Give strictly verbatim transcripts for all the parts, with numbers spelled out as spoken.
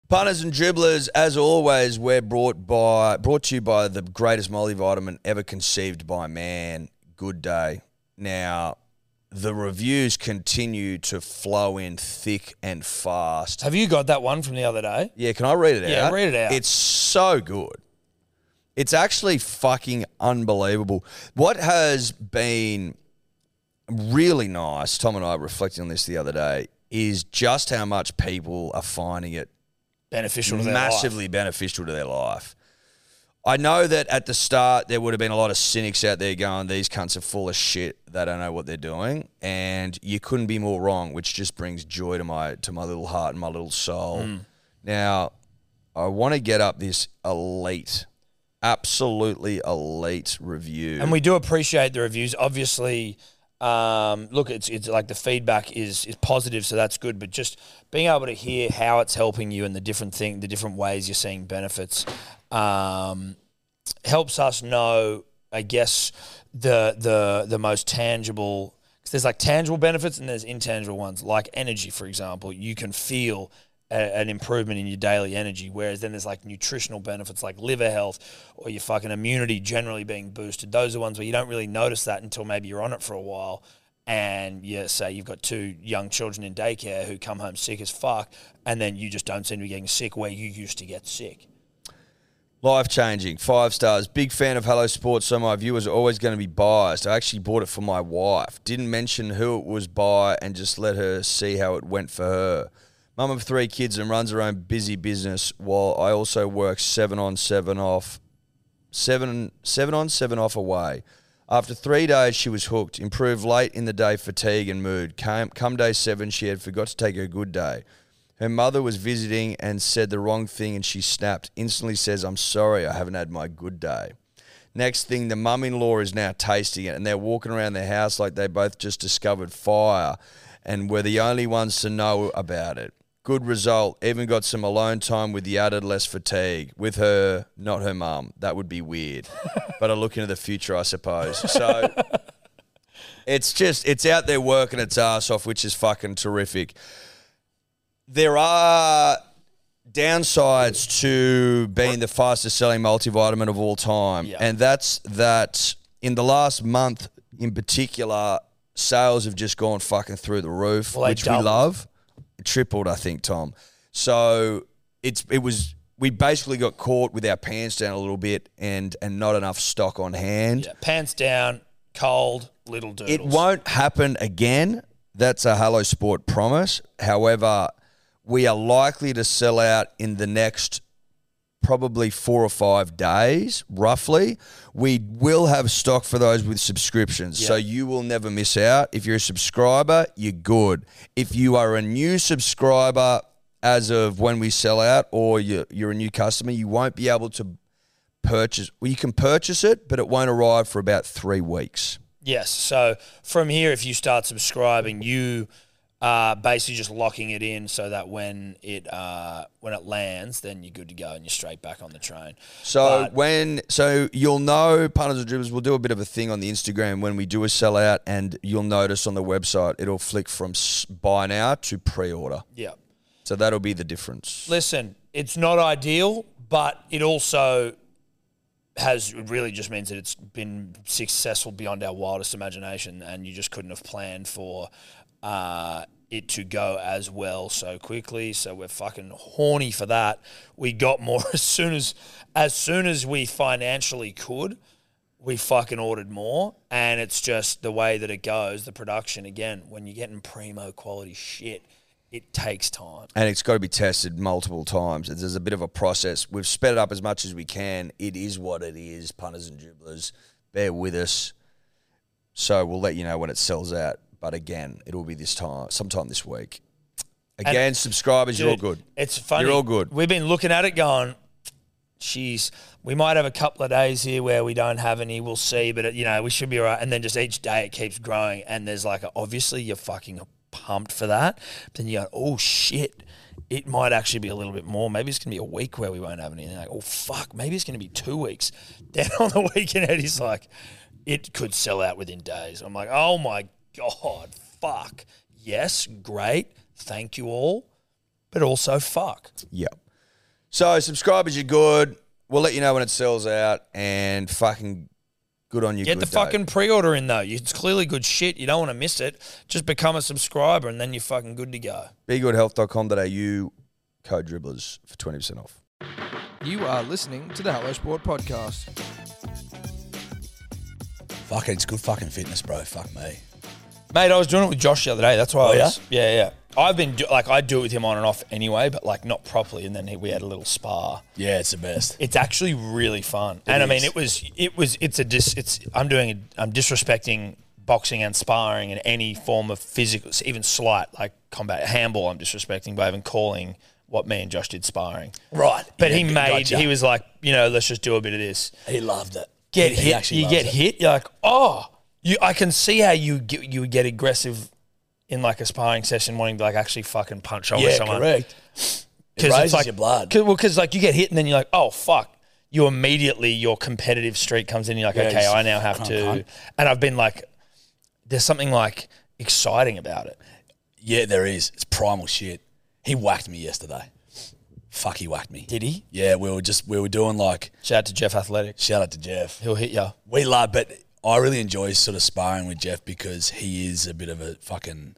Punters and dribblers, as always, we're brought by brought to you by the greatest multivitamin ever conceived by man, Good Day. Now, the reviews continue to flow in thick and fast. Have you got that one from the other day? Yeah, can I read it Yeah, out? read it out. It's so good. It's actually fucking unbelievable. What has been really nice, Tom and I were reflecting on this the other day, is just how much people are finding it Beneficial to their massively life. beneficial to their life. I know that at the start there would have been a lot of cynics out there going, these cunts are full of shit. They don't know what they're doing. And you couldn't be more wrong, which just brings joy to my to my little heart and my little soul. Mm. Now, I want to get up this elite, absolutely elite review. And we do appreciate the reviews. Obviously, um, look, it's it's like the feedback is is positive, so that's good. But just being able to hear how it's helping you and the different thing, the different ways you're seeing benefits, um, helps us know, I guess, the the the most tangible. Because there's like tangible benefits and there's intangible ones, like energy, for example. You can feel a, an improvement in your daily energy, whereas then there's like nutritional benefits like liver health or your fucking immunity generally being boosted. Those are ones where you don't really notice that until maybe you're on it for a while and you say you've got two young children in daycare who come home sick as fuck and then you just don't seem to be getting sick where you used to get sick. Life-changing, five stars. Big fan of Hello Sports, so my viewers are always going to be biased. I actually bought it for my wife. Didn't mention who it was by and just let her see how it went for her. Mum of three kids and runs her own busy business while I also work seven on, seven off, seven, seven on, seven off away. After three days, she was hooked. Improved late in the day fatigue and mood. Came, come day seven, she had forgot to take her good day. Her mother was visiting and said the wrong thing and she snapped. Instantly says, I'm sorry, I haven't had my good day. Next thing, the mum-in-law is now tasting it and they're walking around their house like they both just discovered fire and were the only ones to know about it. Good result. Even got some alone time with the added less fatigue. With her, not her mum. That would be weird. But I look into the future, I suppose. So it's just, it's out there working its ass off, which is fucking terrific. There are downsides to being the fastest selling multivitamin of all time. Yeah. And that's that in the last month in particular, sales have just gone fucking through the roof, Well, they which we doubled. love. Tripled, I think, Tom. So it's it was we basically got caught with our pants down a little bit and and not enough stock on hand. Yeah, pants down, cold, little doodles. It won't happen again. That's a Hello Sport promise. However, we are likely to sell out in the next probably four or five days, roughly. We will have stock for those with subscriptions, Yeah. so you will never miss out. If you're a subscriber, you're good. If you are a new subscriber as of when we sell out or you're, you're a new customer, you won't be able to purchase. Well, you can purchase it, but it won't arrive for about three weeks. Yes. So from here, if you start subscribing, you are basically just locking it in so that when it uh, when it lands, then you're good to go and you're straight back on the train. So But- when so you'll know, Punters and Dribblers, we'll do a bit of a thing on the Instagram when we do a sellout, and you'll notice on the website it'll flick from s- buy now to pre-order. Yeah. So that'll be the difference. Listen, it's not ideal, but it also has it really just means that it's been successful beyond our wildest imagination, and you just couldn't have planned for uh, it to go as well so quickly. So we're fucking horny for that. We got more as soon as as soon as we financially could. We fucking ordered more, and it's just the way that it goes. The production, again, when you're getting primo quality shit, it takes time. And it's got to be tested multiple times. There's a bit of a process. We've sped it up as much as we can. It is what it is, Punters and Dribblers. Bear with us. So we'll let you know when it sells out. But again, it'll be this time, sometime this week. Again, And, subscribers, you're all Dude, good. It's funny. You're all good. We've been looking at it going, geez, we might have a couple of days here where we don't have any. We'll see. But, it, you know, we should be all right. And then just each day it keeps growing. And there's like, a, obviously you're fucking pumped for that. But then you go, oh, shit. It might actually be a little bit more. Maybe it's going to be a week where we won't have anything. Like, oh, fuck. Maybe it's going to be two weeks. Then on the weekend, Eddie's like, it could sell out within days. I'm like, oh, my God, fuck. Yes, great. Thank you all. But also, fuck. Yeah. So subscribers, you're good. We'll let you know when it sells out, and fucking good on you. Get the fucking pre-order in, though. It's clearly good shit. You don't want to miss it. Just become a subscriber, and then you're fucking good to go. be good health dot com dot a u, code dribblers for twenty percent off. You are listening to the Hello Sport Podcast. Fuck it, it's good fucking fitness, bro. Fuck me. Mate, I was doing it with Josh the other day. That's why Oh, I was... Yeah? Yeah, yeah. I've been... Do, like, I do it with him on and off anyway, but, like, not properly, and then he, we had a little spar. Yeah, it's the best. It's actually really fun. It and, is. I mean, it was... It was... It's a... Dis, it's... I'm doing... A, I'm disrespecting boxing and sparring and any form of physical... Even slight, like, combat. Handball, I'm disrespecting by even calling... what me and Josh did sparring. Right. But yeah, he made, gotcha. he was like, you know, let's just do a bit of this. He loved it. Get he, he hit, actually you loves get it. hit, you're like, oh, you. I can see how you get, you would get aggressive in like a sparring session wanting to like actually fucking punch over Yeah, someone. correct. It raises like, your blood. Cause, well, because like you get hit and then you're like, oh, fuck. You immediately, your competitive streak comes in and you're like, Yeah, okay, you I now have can't, to. can't. And I've been like, there's something like exciting about it. Yeah, there is. It's primal shit. He whacked me yesterday. Fuck, he whacked me. Did he? Yeah, we were just, we were doing like, Shout out to Jeff Athletic. shout out to Jeff. He'll hit you. We love, but I really enjoy sort of sparring with Jeff because he is a bit of a fucking,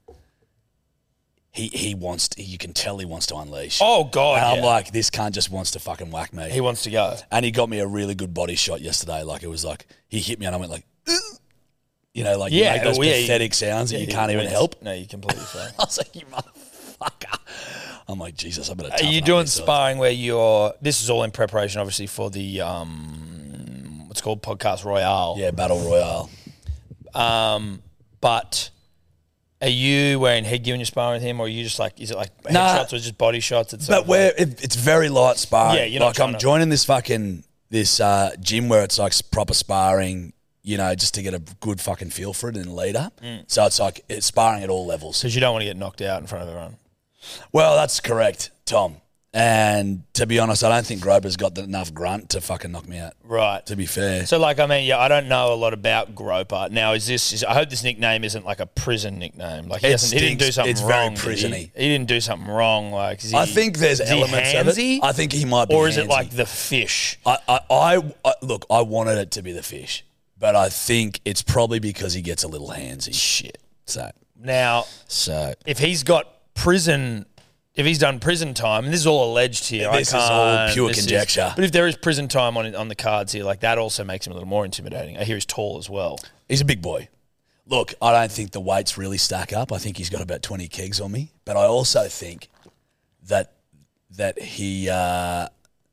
he he wants, to, you can tell he wants to unleash. Oh, God. And I'm yeah. like, this cunt just wants to fucking whack me. He wants to go. And he got me a really good body shot yesterday. Like, it was like, he hit me and I went like, "Ugh." You know, like, Yeah, you make those well, yeah, pathetic sounds that Yeah, you he can't even wins. help. No, you completely fair. I was like, you motherfucker. I'm like, Jesus, I better Are toughen you up doing myself. sparring where you're... This is all in preparation, obviously, for the... Um, what's called Podcast Royale. Yeah, Battle Royale. Um, but are you wearing headgear when you're sparring with him, or are you just like... Is it like Nah. headshots or just body shots? It's But where it, it's very light sparring. Yeah, you're not like I'm trying to- joining this fucking this uh, gym where it's like proper sparring, you know, just to get a good fucking feel for it and leader. Mm. So it's like it's sparring at all levels. Because you don't want to get knocked out in front of everyone. Well, that's correct, Tom. And to be honest, I don't think Groper's got the, enough grunt to fucking knock me out. Right. To be fair. So, like, I mean, yeah, I don't know a lot about Groper. Now, is this... Is, I hope this nickname isn't like a prison nickname. Like, he, It doesn't, he didn't do stinks. something It's very wrong. did he? prison-y. He didn't do something wrong. Like, is he, I think there's is he elements of it. handsy? I think he might be Or is it handsy. like the fish? I, I, I, I look, I wanted it to be the fish, but I think it's probably because he gets a little handsy. Shit. So, Now, so if he's got prison, if he's done prison time, and this is all alleged here, This is I all can't, pure this is- conjecture. but if there is prison time on on the cards here, like that also makes him a little more intimidating. I hear he's tall as well. he's a big boy. Look, I don't think the weights really stack up. I think he's got about twenty kegs on me, but I also think that that he uh,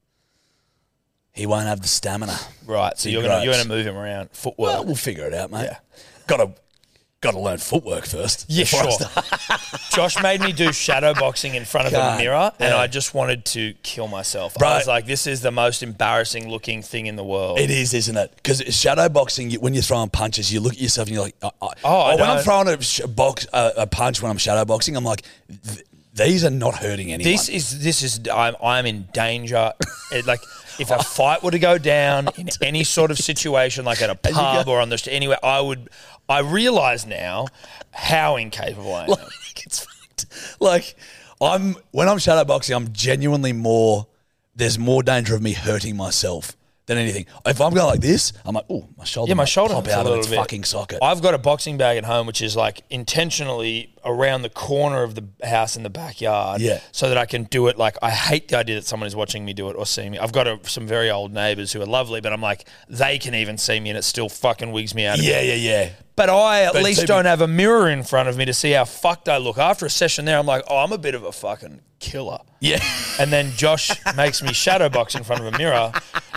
he won't have the stamina. Right. So He you're gonna you're grows. gonna move him around footwork. Well, we'll figure it out, mate. Yeah. Got to got to learn footwork first. Yeah, before I sure. start. Josh made me do shadow boxing in front of a God, mirror, and yeah. I just wanted to kill myself. Bro. I was like, this is the most embarrassing looking thing in the world. It is, isn't it? Because shadow boxing, you, when you're throwing punches, you look at yourself and you're like, I, I, Oh, I when I'm don't- throwing a sh- box uh, a punch when I'm shadow boxing, I'm like, th- these are not hurting anyone. This is this is I'm I'm in danger. It, like if a fight were to go down in any sort of situation, like at a pub or on the st- anywhere, I would. I realise now how incapable I am. like, it's fact. Like I'm when I'm shadow boxing, I'm genuinely more. There's more danger of me hurting myself than anything. If I'm going like this, I'm like, oh, my shoulder. Yeah, my might shoulder pop hurts a out of little its bit. fucking socket. I've got a boxing bag at home, which is like intentionally around the corner of the house in the backyard, Yeah. so that I can do it. Like I hate the idea that someone is watching me do it or seeing me. I've got a, some very old neighbours who are lovely, but I'm like, they can even see me, and it still fucking wigs me out. yeah, yeah, yeah. But I at But least to be- don't have a mirror in front of me to see how fucked I look. After a session there, I'm like, oh, I'm a bit of a fucking killer. Yeah. And then Josh makes me shadow box in front of a mirror.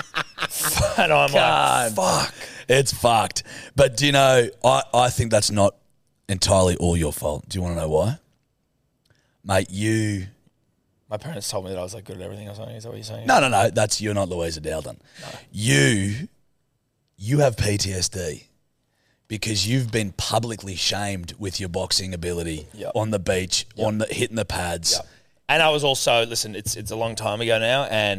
And I'm God. like, fuck. It's fucked. But do you know, I, I think that's not entirely all your fault. Do you want to know why? Mate, you... My parents told me that I was like good at everything or something. Is that what you're saying? No, no, no. That's you're not Louisa Dowden. No. You, you have P T S D because you've been publicly shamed with your boxing ability Yep. on the beach, Yep. on the hitting the pads. Yep. And I was also, listen, it's it's a long time ago now, and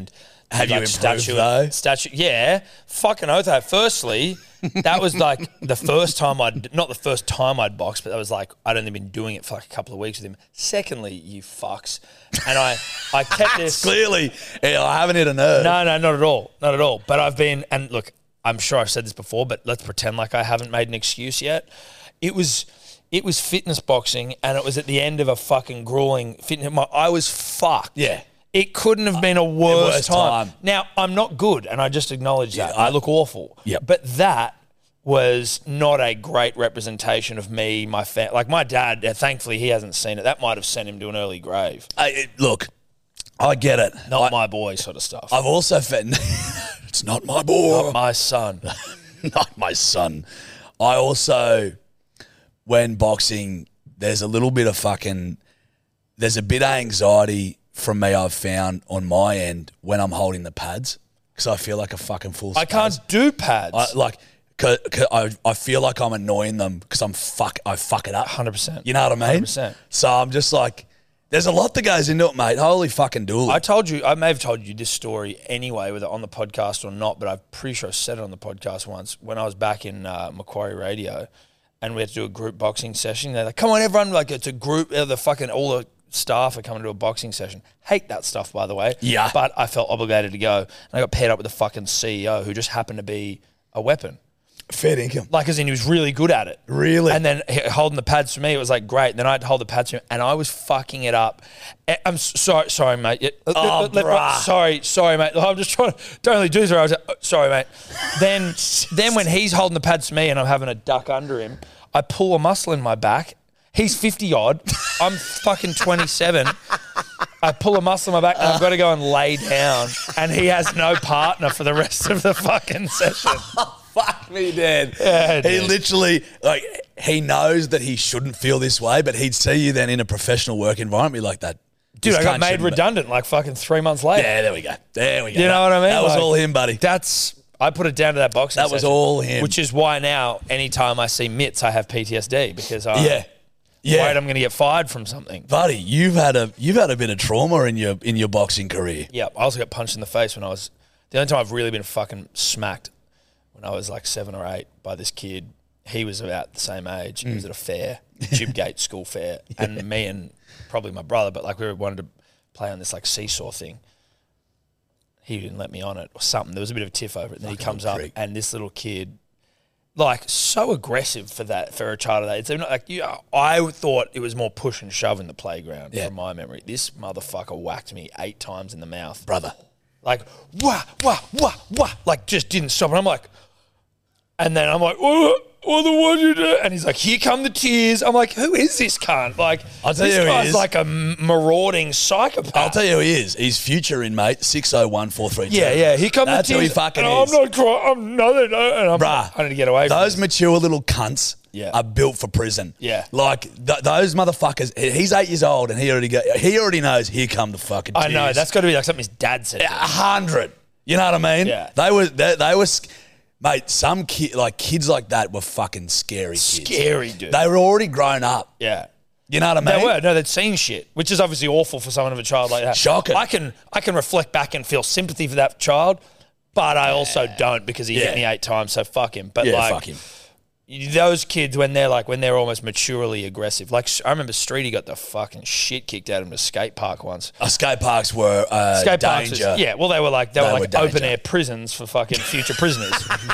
Have you like improved, statue, though? Statue, yeah. Fucking oath. I- Firstly, that was like the first time I'd, not the first time I'd boxed, but that was like, I'd only been doing it for like a couple of weeks with him. Secondly, you fucks. And I, I kept this. Clearly, yeah, I haven't hit a nerve. No, no, not at all. Not at all. But I've been, and look, I'm sure I've said this before, but let's pretend like I haven't made an excuse yet. It was, it was fitness boxing, and it was at the end of a fucking grueling fitness. My, I was fucked. Yeah. It couldn't have been a worse, worst time. time. Now, I'm not good, and I just acknowledge that. Yeah, I- I look awful. Yep. But that was not a great representation of me, my family. Like, my dad, uh, thankfully, he hasn't seen it. That might have sent him to an early grave. I, it, look, I get it. Not I, my boy sort of stuff. I've also felt it's not my boy, Not my son. not my son. I also, when boxing, there's a little bit of fucking, there's a bit of anxiety from me I've found on my end when I'm holding the pads because I feel like a fucking fool. I can't do pads. I, like, cause, cause I, I feel like I'm annoying them because I'm fuck, I fuck it up. one hundred percent. You know what I mean? one hundred percent. So I'm just like, there's a lot that goes into it, mate. Holy fucking dooly. I told you, I may have told you this story anyway, whether on the podcast or not, but I'm pretty sure I said it on the podcast once when I was back in uh, Macquarie Radio and we had to do a group boxing session. They're like, come on, everyone, like it's a group, uh, the fucking, all the staff are coming to a boxing session. Hate that stuff, by the way. Yeah. But I felt obligated to go. And I got paired up with the fucking C E O who just happened to be a weapon. Fair income. Like, as in, he was really good at it. Really? And then he- holding the pads for me, it was like, great. Then I had to hold the pads for him, and I was fucking it up. Eh, I'm s- sorry, sorry, mate. Yeah, let- Oh, let- let- bruh. Sorry, sorry, mate. I'm just trying to, don't really do this. I was like, oh, sorry, mate. Then, then when he's holding the pads for me and I'm having a duck under him, I pull a muscle in my back. He's fifty odd. I'm fucking twenty-seven. I pull a muscle in my back and I've got to go and lay down, and he has no partner for the rest of the fucking session. Fuck me, Dad. Yeah, he dude. literally, like, he knows that he shouldn't feel this way, but he'd see you then in a professional work environment be like that. Dude, This I got cunt made shouldn't be- redundant like fucking three months later. Yeah, there we go. There we go. You know what I mean? That was Like, all him, buddy. That's, I put it down to that boxing That was session, all him. Which is why now, anytime I see mitts, I have P T S D because I'm yeah. Yeah. worried I'm going to get fired from something. Buddy, you've had a you've had a bit of trauma in your in your boxing career. Yeah, I also got punched in the face when I was, the only time I've really been fucking smacked when I was like seven or eight by this kid. He was about the same age. He was at a fair, Gibgate school fair, and me and probably my brother, but like we wanted to play on this like seesaw thing. He didn't let me on it or something. There was a bit of a tiff over it. And then he Fucking comes little up prick. and this little kid, like so aggressive for that, for a child of that. It's not like, you know, I thought it was more push and shove in the playground Yeah. from my memory. This motherfucker whacked me eight times in the mouth. Brother. Like, wah, wah, wah, wah. Like, just didn't stop. And I'm like, and then I'm like, what? What the what you do? And he's like, here come the tears. I'm like, who is this cunt? Like, I'll tell this you who he guy's is. like a marauding psychopath. I'll tell you who he is. He's future in, mate. six oh one four three two. Yeah, yeah. Here come That's the who tears. he fucking and is. I'm not crying. I'm no, no, no. And I'm Bruh, I need to get away from Those this. mature little cunts Yeah. are built for prison. Yeah. Like, th- those motherfuckers, he's eight years old and he already go, he already knows here come the fucking I know. tears. That's got to be like something his dad said. A hundred. You know what I mean? Yeah. They were, they, they were, sc- mate, some kid, like kids like that were fucking scary kids. Scary, dude. They were already grown up. Yeah. You know what I mean? They were. No, they'd seen shit, which is obviously awful for someone of a child like that. Shocking. I can I can reflect back and feel sympathy for that child, but I also don't because he Yeah. hit me eight times, so fuck him. But Yeah, like fuck him. those kids when they're like when they're almost maturely aggressive. Like I remember Streety got the fucking shit kicked out of him at a skate park once. Uh, skate parks were uh, Skate parks danger. was- yeah, well they were like they, They were were like danger. open air prisons for fucking future prisoners.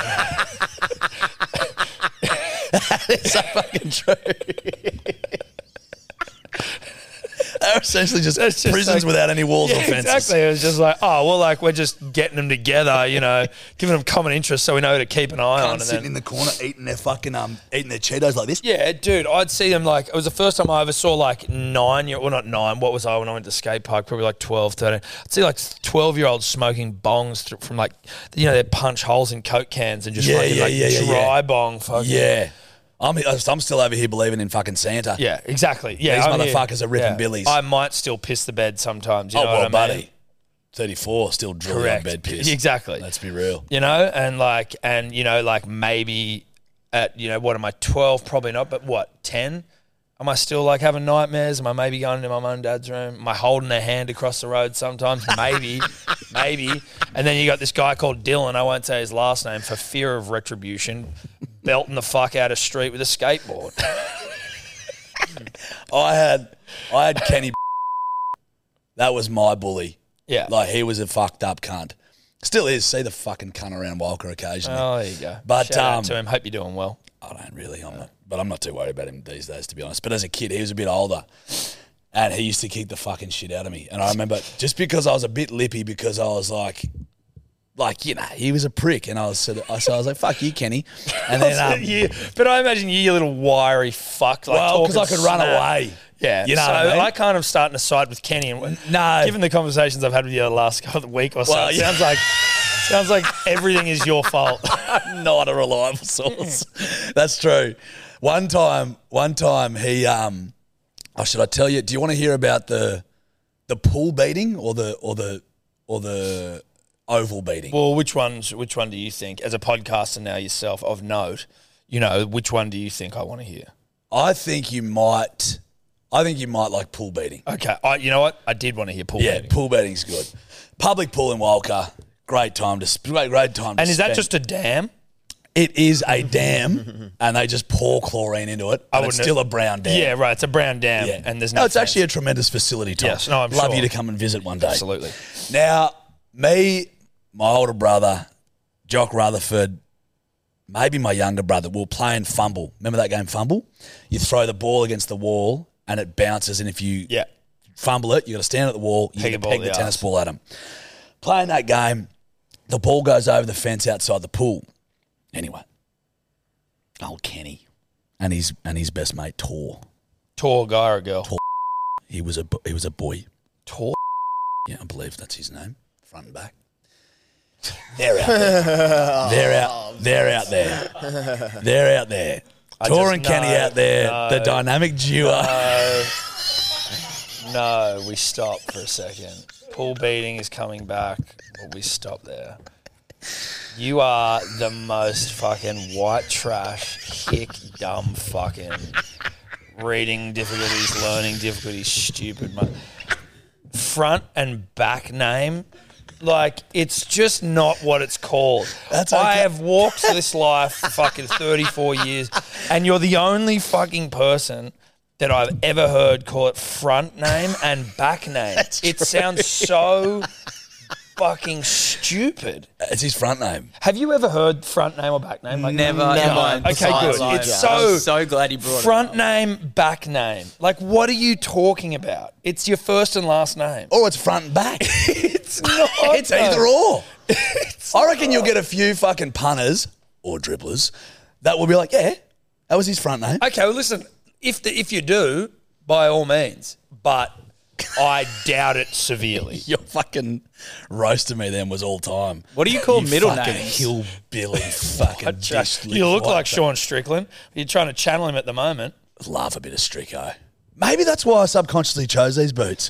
It's so fucking true. They're essentially just, That's just prisons like- without any walls Yeah, or fences. exactly. It was just like, oh, well, like we're just getting them together, you know, giving them common interests so we know who to keep an eye on. Cunts And sitting then, in the corner eating their fucking um eating their Cheetos like this. yeah, dude, I'd see them like, it was the first time I ever saw like nine year, well, not nine, what was I when I went to skate park? Probably like twelve, thirteen. I'd see like twelve year olds smoking bongs th- from like, you know, they punch holes in Coke cans and just Yeah, fucking yeah, like yeah, yeah, dry yeah. bong fucking. Yeah. I'm I'm still over here believing in fucking Santa. Yeah, exactly. Yeah, These I'm here. motherfuckers are ripping Yeah. billies. I might still piss the bed sometimes. You Oh know well, what I buddy. mean? thirty-four still drooling on Correct. bed piss. Exactly. Let's be real. You know, and like, and you know, like maybe at, you know, what am I, twelve? Probably not, but what, ten? Am I still like having nightmares? Am I maybe going into my mum and dad's room? Am I holding their hand across the road sometimes? Maybe, maybe. And then you got this guy called Dylan, I won't say his last name, for fear of retribution, belting the fuck out of street with a skateboard. I had, I had Kenny. That was my bully. Yeah. Like, he was a fucked up cunt. Still is. See the fucking cunt around Walker occasionally. Oh, there you go. But, Shout out um, to him. Hope you're doing well. I don't really. I'm not, but I'm not too worried about him these days, to be honest. But as a kid, he was a bit older, and he used to kick the fucking shit out of me. And I remember just because I was a bit lippy, because I was like, like you know, he was a prick, and I was sort of, so I was like, "Fuck you, Kenny." And then, um, you, but I imagine you, you little wiry fuck. Like, well, because I could run snap. away. Yeah, you know so what I mean? I kind of starting to side with Kenny. And No. given the conversations I've had with you the last couple of week or so, Well, it yeah. sounds like sounds like everything is your fault. Not a reliable source. That's true. One time, one time he, um, oh, should I tell you? Do you want to hear about the the pool beating or the or the or the oval beating? Well, which ones? Which one do you think, as a podcaster now yourself of note, you know, which one do you think I want to hear? I think you might. I think you might like pool beating. Okay, I, you know what? I did want to hear pool Yeah, beating. pool beating's good. Public pool in Walker, great time to sp- great, great time. To And is that spend. just a dam? It is a dam, and they just pour chlorine into it. I And it's wouldn't- still a brown dam. Yeah, right. It's a brown dam, Yeah. and there's no. No, it's fence. actually a tremendous facility, Tom. Yes, no, I'm Love sure. you to come and visit one day. Absolutely. Now, me, my older brother, Jock Rutherford, maybe my younger brother, we were playing Fumble. Remember that game, Fumble? You throw the ball against the wall, and it bounces, and if you Yeah. fumble it, you got to stand at the wall, you Peg can a ball peg to the the tennis arse. ball at him. Playing that game, the ball goes over the fence outside the pool. Anyway, old Kenny and his and his best mate Tor. Tall guy or girl? Tor. He was a bo- he was a boy. Tall. Yeah, I believe that's his name, front and back. They're out there. They're out. They're out there. They're out there. I Tor just- and Kenny no, out there. no. The dynamic duo. No, no, we stop for a second. Pool beating is coming back, but we stop there. You are the most fucking white trash, hick, dumb fucking reading difficulties, learning difficulties, stupid. Mo- Front and back name, like, it's just not what it's called. That's I okay. have walked this life for fucking thirty-four years, and you're the only fucking person that I've ever heard call it front name and back name. That's It true. sounds so fucking stupid. It's his front name. Have you ever heard front name or back name? Like, Never. Never. in my Okay, entire good. life. It's I'm so so glad you brought front it up. name, back name. Like, what are you talking about? It's your first and last name. Or it's front and back. It's not. It's either or. I reckon you'll get a few fucking punters or dribblers that will be like, yeah, that was his front name. Okay, well, listen. If the, if you do, by all means, but I doubt it severely. Your fucking roasting me then was all time. What do you call middle fucking names? hillbilly fucking dish You look lip like white. Sean Strickland. You're trying to channel him at the moment. Love a bit of Stricko. Maybe that's why I subconsciously chose these boots.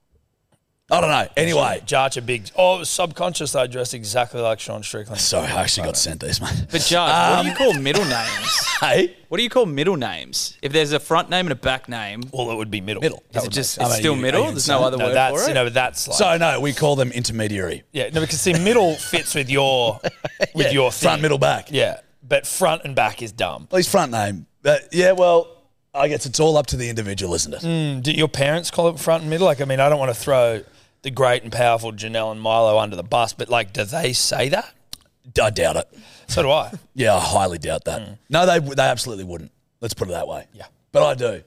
I don't know. Anyway, Jarch a big. Oh, it was subconscious. I dressed exactly like Sean Strickland. sorry, I actually got sent these, mate. But Judge, what do you call middle names? Hey, What do you call middle names? If there's a front name and a back name, Well, it would be middle. Middle. That is it would just I it's mean, still you- middle? are you There's no insane? other make- no, word that's for you it. know, but that's like so no, we call them intermediary. yeah. No, because see, middle fits with your with Yeah, your thing. front, middle, back. Yeah, but front and back is dumb. Well, his front name. But yeah, well, I guess it's all up to the individual, isn't it? Mm, do your parents call it front and middle? Like, I mean, I don't want to throw the great and powerful Janelle and Milo under the bus, but like, do they say that? I doubt it. So do I. Yeah, I highly doubt that. No, they they absolutely wouldn't. Let's put it that way. Yeah. But I do.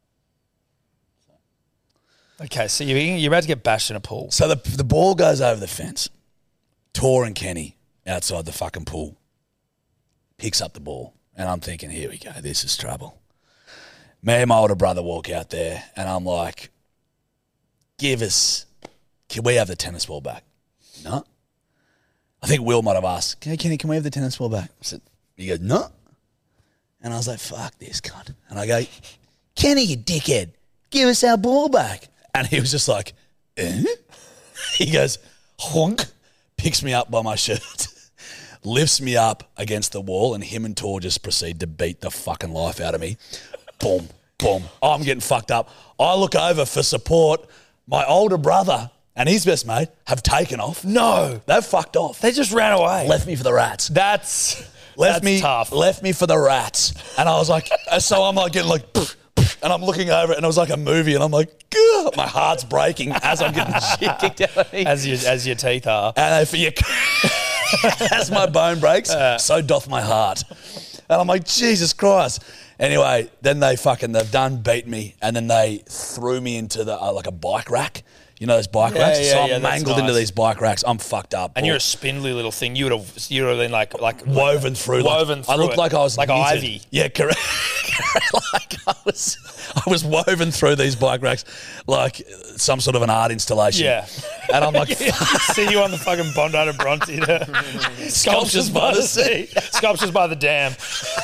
Okay, so you're, you're about to get bashed in a pool. So the the ball goes over the fence. Tor and Kenny outside the fucking pool picks up the ball, and I'm thinking, here we go, this is trouble. Me and my older brother walk out there, and I'm like, give us, can we have the tennis ball back? No. I think Will might have asked, hey, Kenny, can we have the tennis ball back? I said, he goes, no. And I was like, fuck this cunt. And I go, Kenny, you dickhead, give us our ball back. And he was just like, eh? He goes, honk, picks me up by my shirt, lifts me up against the wall, and him and Tor just proceed to beat the fucking life out of me. Boom. boom. I'm getting fucked up. I look over for support. My older brother and his best mate have taken off. No. They've fucked off. They just ran away. Left me for the rats. That's Left that's me tough. Left me for the rats. And I was like, so I'm like getting like, pff, pff, and I'm looking over it and it was like a movie and I'm like, Gah! My heart's breaking as I'm getting shit kicked out of me. As your, as your teeth are. And if you, as my bone breaks, Uh. so doth my heart. And I'm like, Jesus Christ. Anyway, then they fucking, they've done beat me and then they threw me into the uh, like a bike rack. You know those bike Yeah, racks? yeah, so I'm yeah, that's mangled into nice. these bike racks. I'm fucked up. And you're a spindly little thing. You would have you would have been like like woven through. woven like, through I looked it. like I was like knitted. ivy. Yeah, correct. like I was, I was woven through these bike racks like some sort of an art installation. Yeah. And I'm like, See you on the fucking Bondi to Bronte. Sculptures by the sea. Sculptures by the dam.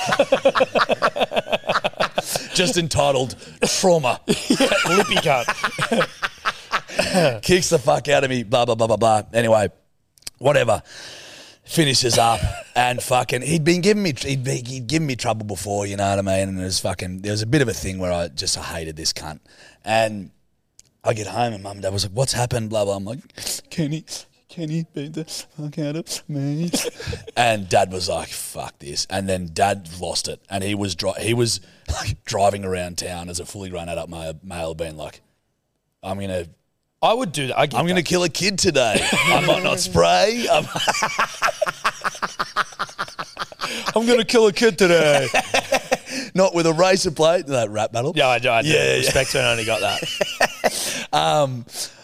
just entitled trauma. Lippy cunt. Kicks the fuck out of me, blah, blah, blah, blah, blah. Anyway, whatever. Finishes up and fucking, he'd been giving me, he'd, been, he'd given me trouble before, you know what I mean? And it was fucking, there was a bit of a thing where I just hated this cunt. And I get home and mum and dad was like, what's happened, blah, blah. I'm like, Kenny, Kenny beat the fuck out of me. And dad was like, fuck this. And then dad lost it. And he was, dri- he was like driving around town as a fully grown adult male, male being like, I'm going to, I would do that. I get I'm going to kill a kid today. I might not spray. I'm, I'm going to kill a kid today. not with a razor blade. That rap battle. Yeah, I do. I do. Yeah, yeah. Respect to only got that. Um.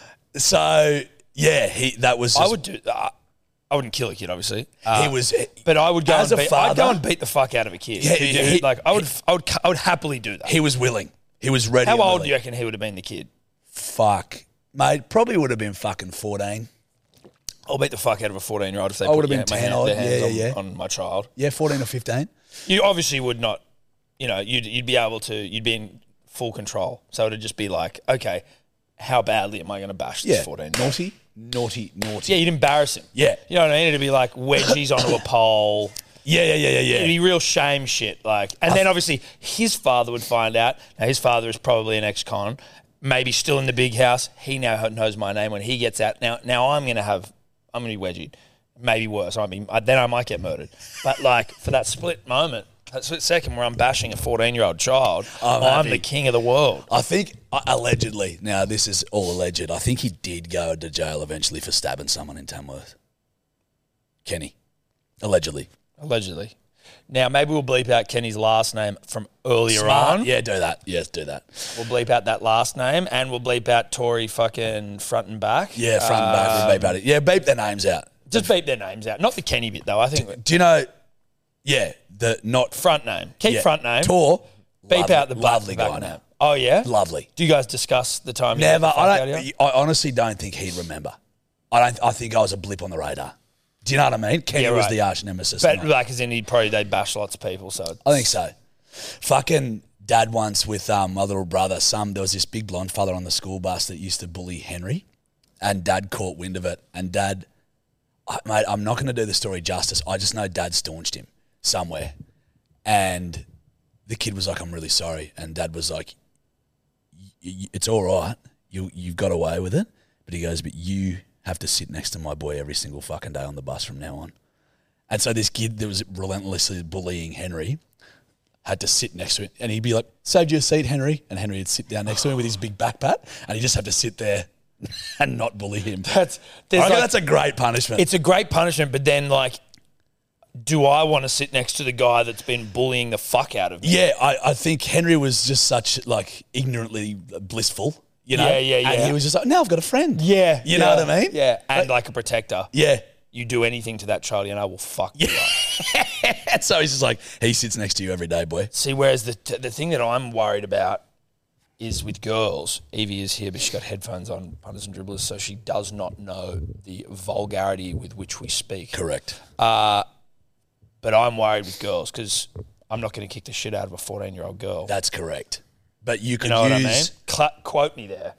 So yeah, he that was. Just, I would do that. I wouldn't kill a kid, obviously. Uh, He was. but I would go as and a beat, I'd go father- and beat the fuck out of a kid. Yeah, Who yeah, did- he- like I would, I would, I would happily do that. He was willing. He was ready. How and old willing. do you reckon he would have been, the kid? Fuck, mate. Probably would have been fucking fourteen. I'll beat the fuck out of a fourteen-year-old if they I put would have yeah, been my ten hand, odd. their hands Yeah, on, yeah, yeah. on my child. Yeah, fourteen or fifteen. You obviously would not, you know, you'd, you'd be able to, you'd be in full control. So it'd just be like, okay, how badly am I going to bash this Yeah, fourteen? naughty, naughty, naughty. Yeah, you'd embarrass him. Yeah. You know what I mean? It'd be like wedgies onto a pole. Yeah, yeah, yeah, yeah, yeah. It'd be real shame shit. Like, and then obviously his father would find out. Now his father is probably an ex-con, maybe still in the big house. He now knows my name when he gets out. Now, now I'm gonna have, I'm gonna be wedgied. Maybe worse. I mean, then I might get murdered. But like for that split moment, that split second where I'm bashing a fourteen-year-old child, I'm I'm, happy. the king of the world. I think, uh, allegedly, now this is all alleged, I think he did go to jail eventually for stabbing someone in Tamworth. Kenny. Allegedly. Allegedly. Now maybe we'll bleep out Kenny's last name from earlier Smart. on. Yeah, do that. Yes, do that. We'll bleep out that last name and we'll bleep out Tory fucking front and back. Yeah, front and back. Um, We beep out it. Yeah, beep their names out. Just beep their names out. Not the Kenny bit though. I think Do you know, yeah, the not... front name. Keep yeah, front name. Tor. Beep lovely, out the back, lovely back guy name. now. Oh yeah. Lovely. Do you guys discuss the time? you Never. got the I fuck out of don't. here? I honestly don't think he'd remember. I don't. I think I was a blip on the radar. Do you know what I mean? Kenny Yeah, was right. the arch nemesis. But and I- like, as in, he probably they bash lots of people. So I think so. Fucking dad once with um, my little brother. Some there was this big blonde fella on the school bus that used to bully Henry, and dad caught wind of it. And dad, I, mate, I'm not going to do the story justice. I just know dad staunched him somewhere, and the kid was like, "I'm really sorry," and dad was like, y- y- "It's all right. You you've got away with it." But he goes, "But you have to sit next to my boy every single fucking day on the bus from now on." And so this kid that was relentlessly bullying Henry had to sit next to him, and he'd be like, "Saved you a seat, Henry," and Henry would sit down next to him with his big backpack, and he'd just have to sit there and not bully him. that's I there's reckon like, that's a great punishment. it's a great punishment. But then like, do I want to sit next to the guy that's been bullying the fuck out of me? yeah, I, I think Henry was just such like ignorantly blissful, you know. Yeah, yeah, And yeah. he was just like, "Now I've got a friend." Yeah, you yeah, know what I mean. Yeah, and like a protector. yeah. You do anything to that child, and I will fuck you up. And so he's just like, he sits next to you every day, boy. See, whereas the the thing that I'm worried about is with girls. Evie is here, but she's got headphones on, punters and dribblers, so she does not know the vulgarity with which we speak. Correct. Uh, but I'm worried with girls because I'm not going to kick the shit out of a fourteen-year-old girl. That's correct. But you could you know use. what I mean? Cla- quote me there.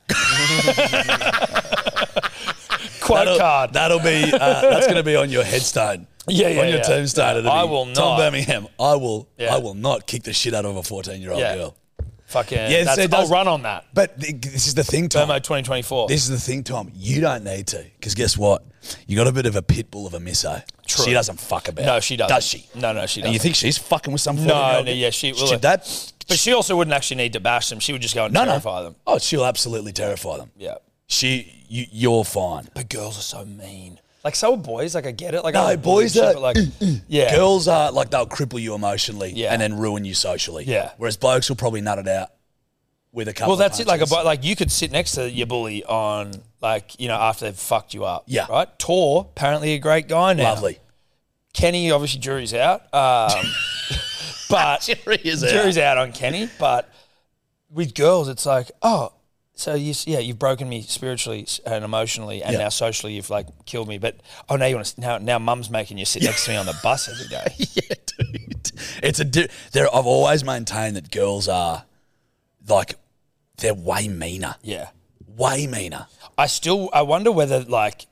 Quote That'll, card. that'll be uh, that's going to be on your headstone. Yeah, yeah, on your yeah. tombstone. It'll I be, will Tom not. Birmingham. I will. Yeah. I will not kick the shit out of a fourteen-year-old Yeah. girl. fucking. Yeah, that's, so it I'll does- run on that. But th- this is the thing, Tom. Thermo twenty twenty-four. This is the thing, Tom. You don't need to, because guess what? You got a bit of a pit bull of a misso. True. She doesn't fuck about. No, she doesn't. Does she? No, no, she doesn't. And you think she's fucking with some? No, fourteen-year-old no, kid? yeah, she- well, Should that? But she also wouldn't actually need to bash them. She would just go and No, terrify no. them. Oh, she'll absolutely terrify them. Yeah. She, you, you're fine. But girls are so mean. Like, so are boys. Like, I get it. Like, No, I don't boys bully are- shit, but like, yeah. Girls are like they'll cripple you emotionally Yeah. and then ruin you socially. Yeah. Whereas blokes will probably nut it out with a couple. Well, that's of it. Like, a, punches. bo- like you could sit next to your bully on, like, you know, after they've fucked you up. Yeah. Right? Tor, apparently a great guy now. Lovely. Kenny, obviously, jury's out. Um, but Jury is jury's out on Kenny. But with girls, it's like, oh, so you, yeah, you've broken me spiritually and emotionally, and Yeah. now socially you've like killed me. But oh, now you want to now now mum's making you sit next to me on the bus every day. Yeah, dude. It's a. Di- there, I've always maintained that girls are like they're way meaner. Yeah. Way meaner. I still I wonder whether like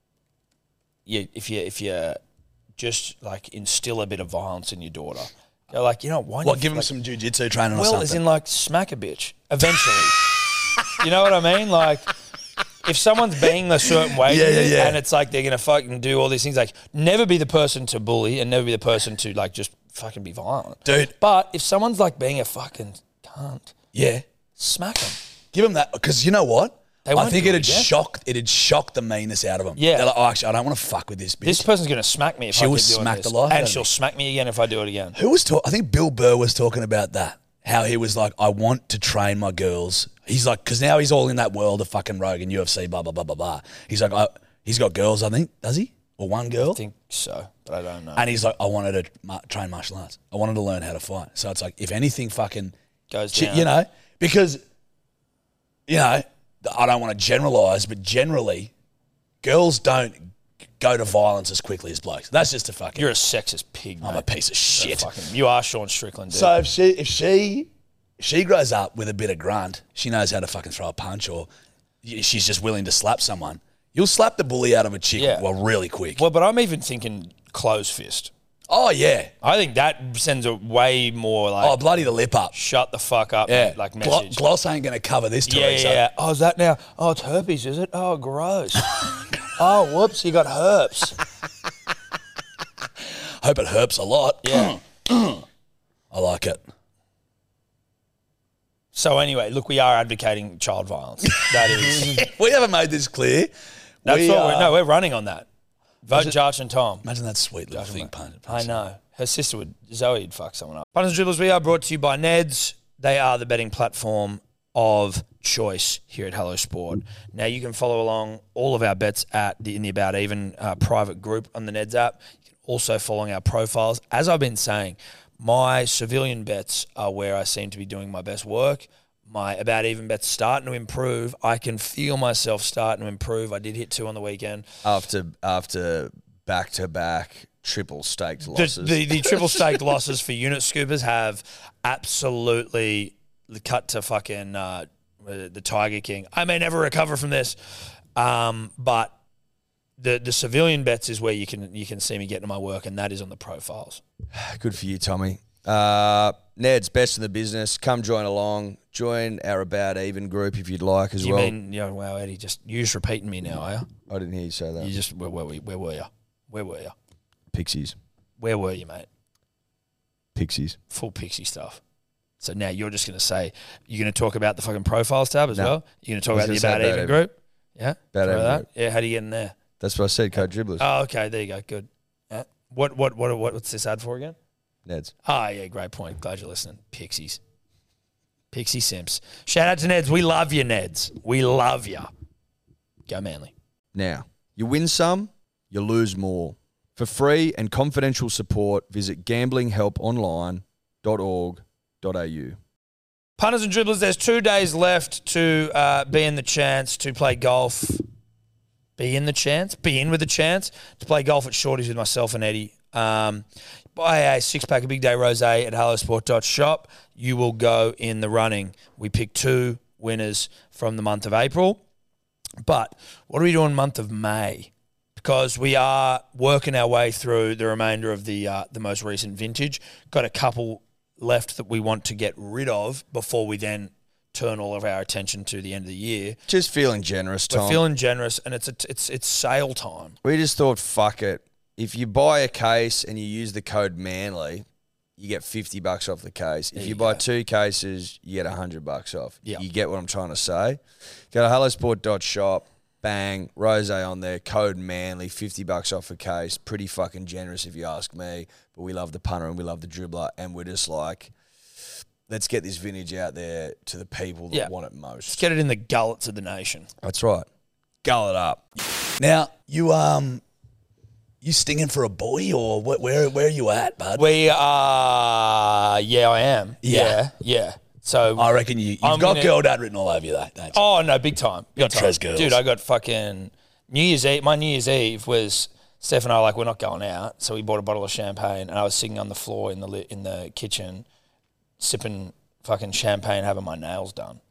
you if you if you just like instill a bit of violence in your daughter. You're like, you know, why don't What? you, Give them like, some jujitsu training or well, something. as in like smack a bitch eventually. You know what I mean? Like if someone's being a certain way Yeah, yeah, yeah. and it's like they're gonna fucking do all these things, like never be the person to bully and never be the person to like just fucking be violent. Dude. But if someone's like being a fucking cunt, yeah. smack them. Give them that because you know what? They I won't think do it it'd again. shock. It'd shock the meanness out of them. Yeah. They're like, oh, actually, I don't want to fuck with this bitch. This person's gonna smack me if She'll I keep doing smack this. the life out and of she'll me. smack me again if I do it again. Who was talking? I think Bill Burr was talking about that. How he was like, I want to train my girls. He's like, because now he's all in that world of fucking Rogan, U F C, blah, blah, blah, blah, blah. He's like, I, he's got girls, I think. Does he? Or one girl? I think so, but I don't know. And he's like, I wanted to ma- train martial arts. I wanted to learn how to fight. So it's like, if anything fucking, Goes chi- down. you know, because, you know, I don't want to generalize, but generally, girls don't go to violence as quickly as blokes. That's just a fucking, You're a sexist pig, I'm mate. a piece of shit. Fucking, you are Sean Strickland, dude. So if she if she if she grows up with a bit of grunt, she knows how to fucking throw a punch, or y- she's just willing to slap someone. You'll slap the bully out of a chick Yeah. well really quick. well, but I'm even thinking closed fist. Oh yeah. I think that sends a way more like Oh bloody the lip up. shut the fuck up, Yeah. like Glo- message. gloss ain't gonna cover this. yeah, yeah, Teresa. yeah. Oh, is that now? Oh, it's herpes, is it? Oh, gross. Oh, whoops, you got herpes. Hope it herps a lot. Yeah. I like it. So anyway, look, we are advocating child violence. That is. We haven't made this clear. That's we what are- we're, no, we're running on that. Vote Jarch and Tom. Imagine that sweet little thing punch. I know. Her sister would, Zoe would fuck someone up. Punters and Dribblers, we are brought to you by Neds. They are the betting platform of choice here at Hello Sport. Now, you can follow along all of our bets at the In the About Even uh, private group on the Neds app. You can also follow our profiles. As I've been saying, my civilian bets are where I seem to be doing my best work. My About Even bets starting to improve. I can feel myself starting to improve. I did hit two on the weekend. After after back to back triple staked The, losses. the, the triple staked losses for unit scoopers have absolutely cut to fucking uh, the Tiger King. I may never recover from this, um, but the the civilian bets is where you can you can see me getting to my work, and that is on the profiles. Good for you, Tommy. Uh, Ned's best in the business. Come join along. Join our About Even group if you'd like as You well. mean, you know, wow, Eddie, just you just repeating me now, are you? I didn't hear you say that. You just where were we? Where were you? Where were you? Pixies. Where were you, mate? Pixies. Full pixie stuff. So now you're just going to say you're going to talk about the fucking profiles tab as No. well. You're going to talk I about the was gonna About say Even About Even. group. Yeah, About Throw Even that? group. Yeah, how do you get in there? That's what I said, Code Dribblers. Oh, okay. There you go. Good. Yeah. What, what, what, what, what's this ad for again? Ned's. Ah, yeah, great point. Glad you're listening. Pixies. Pixie Simps. Shout out to Neds. We love you, Neds. We love you. Go Manly. Now, you win some, you lose more. For free and confidential support, visit gambling help online dot org dot a u. Punters and Dribblers, there's two days left to uh, be in the chance to play golf. Be in the chance, be in with the chance to play golf at Shorty's with myself and Eddie. Um, buy a six-pack of Big Day Rosé at hello sport dot shop. You will go in the running. We picked two winners from the month of April. But what are we doing month of May? Because we are working our way through the remainder of the uh, the most recent vintage. Got a couple left that we want to get rid of before we then turn all of our attention to the end of the year. Just feeling generous, Tom. We're feeling generous, and it's a, it's it's sale time. We just thought, fuck it. If you buy a case and you use the code Manly, you get fifty bucks off the case. If There you, you buy go. two cases, you get one hundred bucks off. Yeah. You get what I'm trying to say? Go to hello sport dot shop, bang, rosé on there, code Manly, fifty bucks off a case. Pretty fucking generous if you ask me. But we love the punter and we love the dribbler, and we're just like, let's get this vintage out there to the people that Yeah. want it Let's most. get it in the gullets of the nation. That's right. Gull it up. Now you um, you stinging for a boy or wh- where where are you at, bud? We are, yeah, I am. Yeah. Yeah, yeah. So, I reckon you you've I'm got gonna- girl dad written all over you, though, don't you? oh no, big time. Big got time. Trez girls. Dude, I got fucking New Year's Eve. My New Year's Eve was Steph and I were like, we're not going out, so we bought a bottle of champagne, and I was sitting on the floor in the li- in the kitchen, sipping fucking champagne, having my nails done.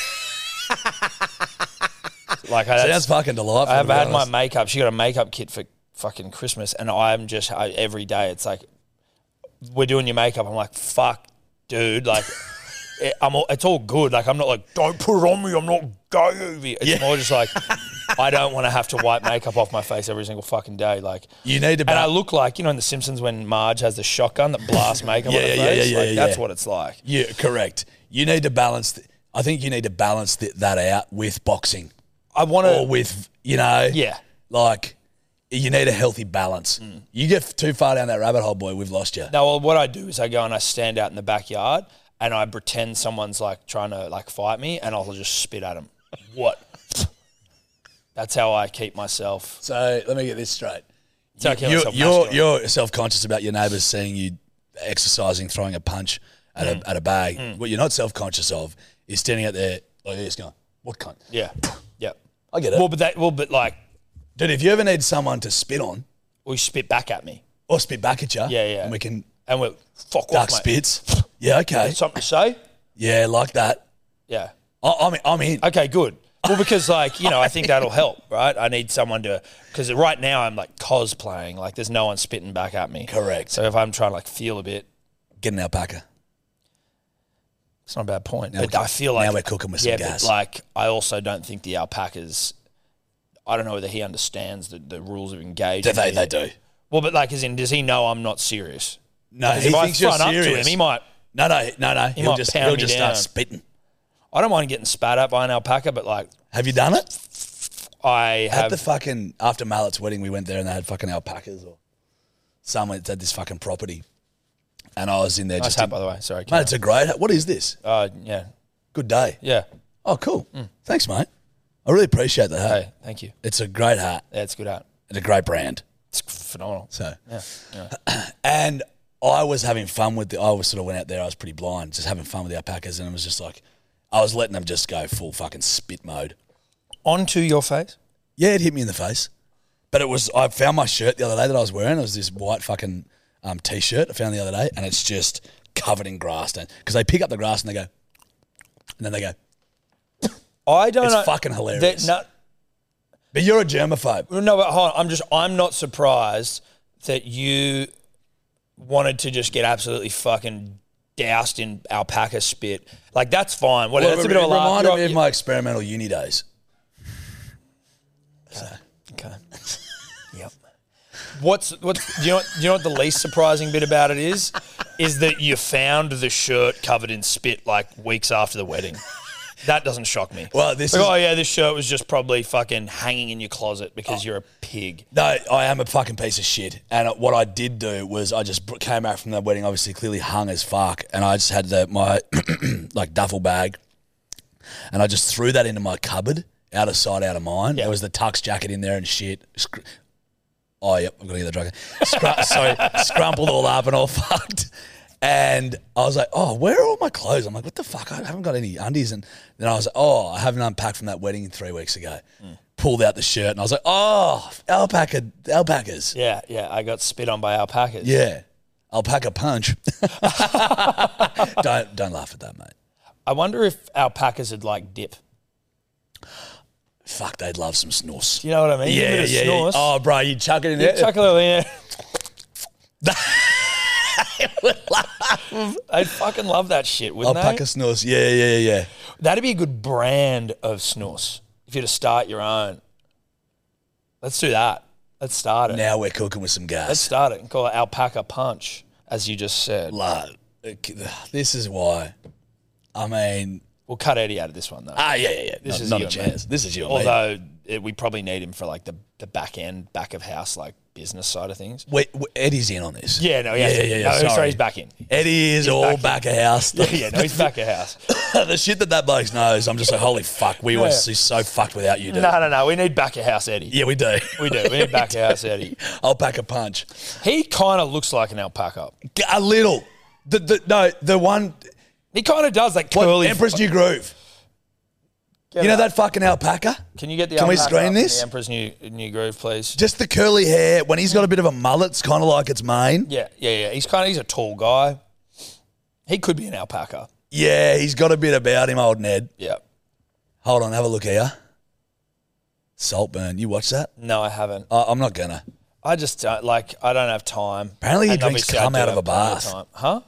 Like I, Sounds that's, fucking delightful. I've to be had my honest. makeup. She got a makeup kit for fucking Christmas, and I'm just I, every day. It's like we're doing your makeup. I'm like, fuck, dude. Like, it, I'm. All, it's all good. Like, I'm not like, don't put it on me. I'm not gay. It's more just like, I don't want to have to wipe makeup off my face every single fucking day. Like, You need to. and I Ba- look like, you know, in The Simpsons when Marge has the shotgun that blasts makeup Yeah, on her yeah, yeah, face. yeah, like, yeah, that's yeah. what it's like. yeah, correct. You need to balance. Th- I think you need to balance th- that out with boxing I want or to. with you know. Yeah. Like, you need a healthy balance. You get too far down that rabbit hole, boy, we've lost you. No, well, what I do is I go and I stand out in the backyard and I pretend someone's like trying to like fight me, and I'll just spit at them. What? That's how I keep myself. So let me get this straight. That's how I keep You, myself you're masculine. you're self conscious about your neighbours seeing you exercising, throwing a punch at Mm. a at a bag. What you're not self conscious of is standing out there like this, going, "What cunt?" Yeah, yeah. I get it. Well, but that, well, but like, Dude, if you ever need someone to spit on we spit back at me, or spit back at you, Yeah, yeah. and we can and we're fuck duck off, mate. spits. Yeah, okay. Something to say? Yeah, like that. Yeah. I, I'm in, I'm in. Okay, good. Well, because like you know, I think that'll help, right? I need someone to because right now I'm like cosplaying, like there's no one spitting back at me. Correct. So if I'm trying to like feel a bit, Get an alpaca. it's not a bad point. Now but we're- I feel like now we're cooking with some yeah, gas. But like I also don't think the alpacas. I don't know whether he understands the, the rules of engagement. They, they here. do. Well, but like, as in, does he know I'm not serious? No, Because he if I thinks you're front up to serious. him, he might. No, no, no, no. He will might just pound he'll me just down. start spitting. I don't mind getting spat at by an alpaca, but like Have you done it? I At have. the fucking after Mallet's wedding, we went there and they had fucking alpacas or someone had this fucking property, and I was in there nice just. hat, in- by the way. Sorry. Mate, it's a great. What is this? Uh, yeah, Good day. yeah. Oh, cool. Thanks, mate. I really appreciate the hat. Hey, thank you. It's a great hat. Yeah, it's a good hat. It's a great brand. It's phenomenal. So, Yeah, yeah. and I was having fun with the. I was sort of went out there. I was pretty blind, just having fun with the alpacas, and it was just like I was letting them just go full fucking spit mode. Onto your face. Yeah, it hit me in the face. But it was, I found my shirt the other day that I was wearing. It was this white fucking um, t-shirt I found the other day, and it's just covered in grass. Because they pick up the grass and they go, and then they go, I don't it's know. fucking hilarious. That- But you're a germaphobe. No, no, but hold on. I'm just. I'm not surprised that you wanted to just get absolutely fucking doused in alpaca spit. Like that's fine. What? Well, that's it a bit of a laugh. reminded You're- me of my experimental uni days. Okay. Yep. What's what's do you know what, do you know what the least surprising bit about it is? Is that you found the shirt covered in spit like weeks after the wedding. That doesn't shock me. Well, this Like, is- oh yeah, this shirt was just probably fucking hanging in your closet because you're a pig. No, I am a fucking piece of shit. And what I did do was I just br- came back from that wedding, obviously clearly hung as fuck, and I just had the, my like duffel bag, and I just threw that into my cupboard, out of sight, out of mind. Yeah. There was the tux jacket in there and shit. Scr- oh, yep, I've got to get the drug. Scr- sorry, scrumpled all up and all fucked. And I was like, oh, where are all my clothes? I'm like, what the fuck? I haven't got any undies. And then I was like, oh, I haven't unpacked from that wedding three weeks ago. Mm. Pulled out the shirt and I was like, oh, alpaca, alpacas. Yeah, yeah. I got spit on by alpacas. Yeah. Alpaca punch. don't don't laugh at that, mate. I wonder if alpacas would like dip. Fuck, they'd love some snus. You know what I mean? Give it Yeah, a yeah, yeah. snort. Oh, bro, you chuck it in Yeah, there. chuck a little in there. I'd fucking love that shit, wouldn't Alpaca they? snus. Yeah, yeah, yeah. That'd be a good brand of snus if you were to start your own. Let's do that. Let's start it. Now we're cooking with some gas. Let's start it and call it Alpaca Punch, as you just said. Lad, this is why. I mean, We'll cut Eddie out of this one, though. ah, yeah, yeah, yeah. This No, is not you a and me. chance. This is you and me. Although it, we probably need him for like the, the back end, back of house, like business side of things. Wait, wait, Eddie's in on this. Yeah, no, he yeah, has yeah, to- yeah, no, sorry. sorry, he's back in. Eddie is all back back, of house. Yeah, yeah, no, he's back of house. The shit that that bloke knows, I'm just like, holy fuck, we were Yeah. so fucked without you, dude. No, no, no. We need back of house Eddie. Yeah, we do. We do. We need back of house Eddie. Alpaca punch. He kind of looks like an alpaca. A little. The, the, no, the one, He kind of does, like what, curly. Emperor's New Groove. Get You know up. that fucking alpaca? Can you get the Can we alpaca screen up in this? The Emperor's New New Groove, please. Just the curly hair. When he's got a bit of a mullet, it's kind of like it's mane. Yeah, yeah, yeah. He's kind of he's a tall guy. He could be an alpaca. Yeah, he's got a bit about him, old Ned. Yeah. Hold on, have a look here. Saltburn. You watch that? No, I haven't. Uh, I'm not gonna. I just uh, like I don't have time. Apparently he And drinks obviously I cum do out of have a plenty bath. time. Huh?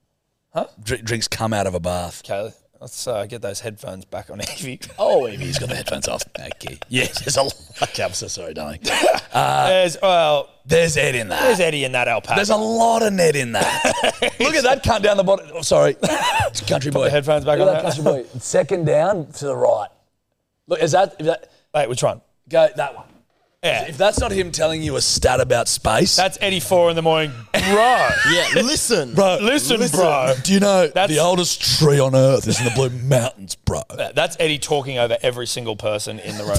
Dr- drinks come out of a bath. Okay, let's uh, get those headphones back on Evie. Oh, he's got the headphones off. Okay. Yes, there's a lot. Okay, I'm so sorry, darling. there's well, There's Ed in that. there's Eddie in that alpaca. There's a lot of Ned in that. Look at that cunt down the bottom. Oh, sorry. It's country boy. the headphones back Look on. at that That. country boy. Second down to the right. Look, is that, is that Wait, which one? go that one? Yeah, If that's not him telling you a stat about space, that's Eddie four in the morning, bro. Yeah, listen. bro, Listen, bro. Do you know That's- the oldest tree on earth is in the Blue Mountains, bro? That's Eddie talking over every single person in the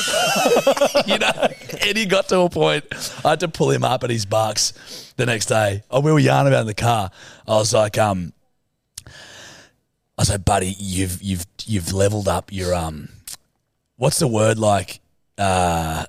room. You know, Eddie got to a point. I had to pull him up at his bucks the next day. Oh, we were yarning about in the car. I was like, um, I was like, buddy, you've you've you've leveled up your um, what's the word like? Uh,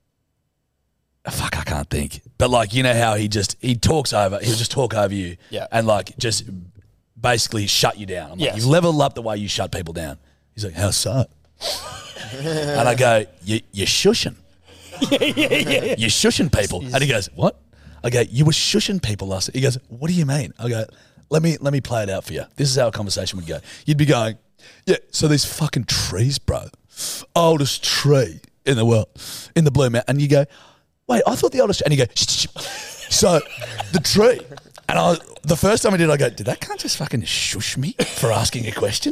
fuck, I can't think. But like, you know how he just he talks over. He'll just talk over you. Yeah. And like just basically shut you down. I'm like, Yes. you've leveled up the way you shut people down. He's like, how so? And I go, you, you're shushing. yeah, yeah, yeah. You're shushing people. And he goes, what? I go, you were shushing people last night. He goes, what do you mean? I go, let me let me play it out for you. This is how a conversation would go. You'd be going, yeah, so these fucking trees, bro. Oldest tree in the world, in the Blue Mountain. And you go, wait, I thought the oldest, and you go, shh, shh, shh. So the tree. And I, the first time I did, I go, did that cunt just fucking shush me for asking a question?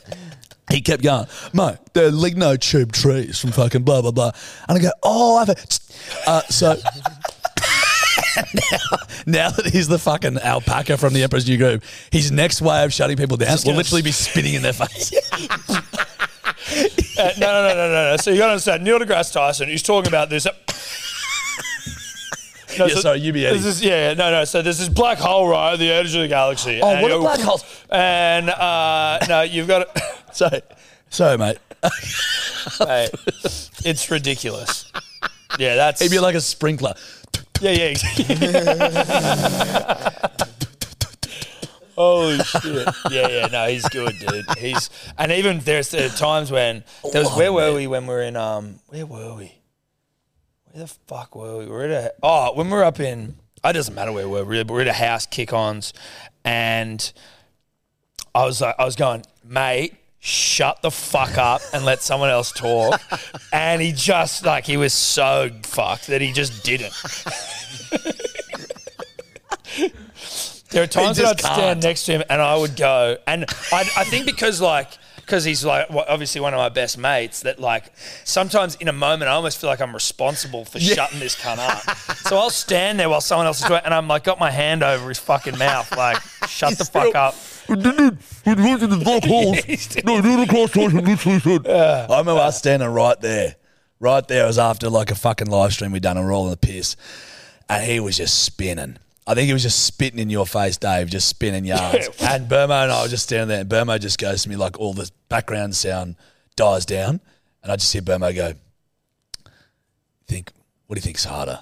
He kept going, mate, they're ligno tube trees from fucking blah, blah, blah. And I go, oh, I've uh, so now, now that he's the fucking alpaca from the Emperor's New Groove, his next way of shutting people down will literally be spitting in their face. Uh, no, no, no, no, no, no. So you got to understand, Neil deGrasse Tyson, he's talking about this. No, Yeah, sorry, you be Eddie. This is, yeah, yeah, no, no. So there's this black hole, right, at the edge of the galaxy. Oh, and what are you- black holes? And uh, no, you've got to. Sorry, sorry, mate. Mate, it's ridiculous. Yeah, that's. He'd be like a sprinkler. yeah, yeah. Holy shit! Yeah, yeah. No, he's good, dude. He's and even there's there are times when there was Oh, where were man. we when we were in um where were we? Where the fuck were we? We were at a oh when we were up in it doesn't matter where we were. We were at a house kick-ons, and I was like I was going, mate, shut the fuck up and let someone else talk. And he just like he was so fucked that he just didn't. There are times that just I'd stand can't. next to him and I would go, and I, I think because like, because he's like well, obviously one of my best mates, that like sometimes in a moment I almost feel like I'm responsible for shutting this cunt up. So I'll stand there while someone else is doing it, and I'm like got my hand over his fucking mouth, like shut the fuck up. I remember us standing right there. Right there was after like a fucking live stream we'd done and we're all in the piss. And he was just spinning. I think he was just spitting in your face, Dave, just spinning yards. And Burmo and I were just standing there, and Burmo just goes to me like all the background sound dies down. And I just hear Burmo go, think, what do you think's harder?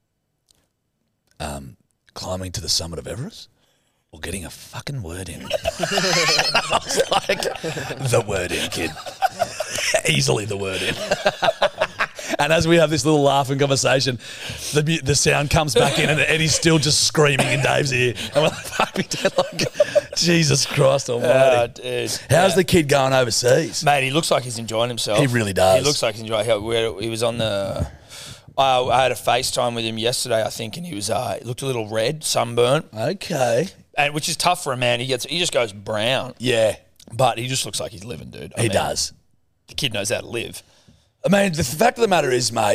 Um, climbing to the summit of Everest? Or getting a fucking word in? I was like, the word in, kid. Easily the word in. And as we have this little laughing conversation, the mu- the sound comes back in and Eddie's still just screaming in Dave's ear. And we're like, fuck me, Dad, like, Jesus Christ almighty. Uh, dude. How's Yeah. the kid going overseas? Mate, he looks like he's enjoying himself. He really does. He looks like he's enjoying. He, he was on the. I, I had a FaceTime with him yesterday, I think, and he was. Uh, he looked a little red, sunburnt, Okay. and which is tough for a man. He gets. He just goes brown, Yeah, but he just looks like he's living, dude. I he mean, does. The kid knows how to live. I mean, the fact of the matter is, mate,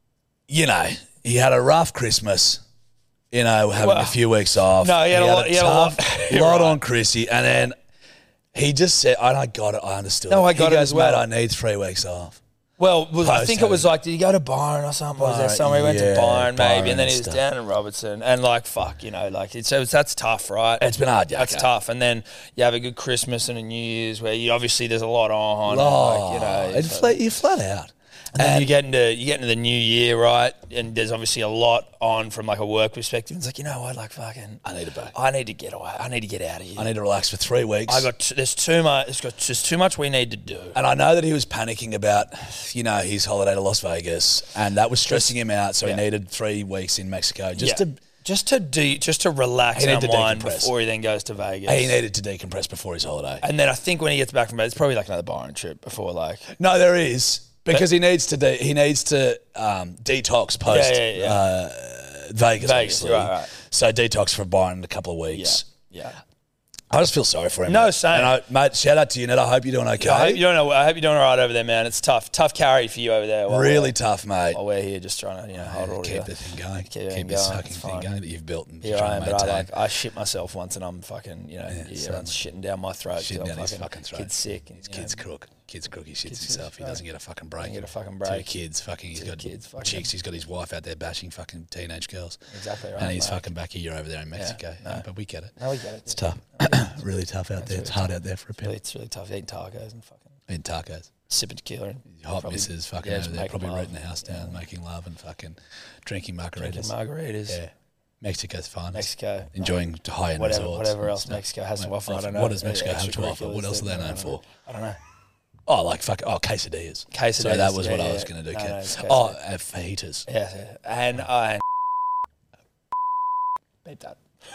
you know, he had a rough Christmas, you know, having Well, a few weeks off. no, he had a lot- he had a lot- tough You're lot right. on Chrissy. And then he just said, and I got it, I understood. No, I He got it goes, as well. Mate, I need three weeks off. Well, was, I think it was Post-COVID. like, did he go to Byron or something? Was there Byron, somewhere he went yeah, to Byron maybe, Byron and then he and was stuff. down in Robertson, and like, fuck, you know, like it's, it's that's tough, right? It's been hard, That's Yaka. tough, and then you have a good Christmas and a New Year's where you obviously there's a lot on, and Oh, like, you know, it so- flat, you flat out. and then you get into you get into the new year, right? And there's obviously a lot on from like a work perspective. It's like, you know what, like fucking, I need a break. I need to get away. I need to get out of here. I need to relax for three weeks. I got t- there's too much. There's got just too much we need to do. And I know that he was panicking about, you know, his holiday to Las Vegas, and that was stressing him out. So Yeah. he needed three weeks in Mexico just Yeah. to. just to de- just to relax He and needed to unwind decompress. before he then goes to Vegas. He needed to decompress before his holiday. And then I think when he gets back from Vegas, it's probably like another Byron trip before like. No, there is because he needs to de- he needs to um, detox post Yeah, yeah, yeah. Uh, Vegas. Vegas, obviously. right, right. So detox for Byron in a couple of weeks. Yeah. I just feel sorry for him. No, mate. same. And I, mate, shout out to you, Ned. I hope you're doing okay. I hope you're doing. I hope you're doing all right over there, man. It's tough, tough carry for you over there. While really we're, tough, mate. While we're here, just trying to you know hold it all Keep together. the thing going. Keep Keep, it this going, fucking it's thing fine. going that you've built and Here you're I trying am, to but I maintain. like I shit myself once, and I'm fucking you know Yeah, everyone's shitting down my throat. 'cause Shitting I'm down his fucking, fucking throat. Kid's sick. And, His you know, kid's crook. Kid's crook. He shits Kid's himself. He right. doesn't get a fucking break. Doesn't get a fucking Two break. kids. Fucking. He's Two got kids, fucking- chicks. He's got his wife out there bashing fucking teenage girls. Exactly right, And he's mate. fucking back here over there in Mexico. no. But we get it. No, we get it. It's tough. really tough out there. It's hard out there for a Really, bit. it's really tough eating tacos and fucking In tacos. sipping tequila. And Hot probably- misses fucking yeah, over just there. making Probably love. renting the house down, making love and fucking drinking margaritas. Drinking margaritas. Yeah. Mexico's fine. Mexico. Enjoying high end Whatever, resorts. whatever and else stuff. Mexico has to Mate, offer. I don't know. What does Mexico Yeah, have to offer? What extracurriculars else are they that- known I don't for? know. I don't know. Oh, like fuck. Oh, quesadillas. Quesadillas, So that was yeah, what I yeah. was going to do. No, Ken. no, it's oh, quesadillas. uh, fajitas. Yeah, yeah. and I. Beep that.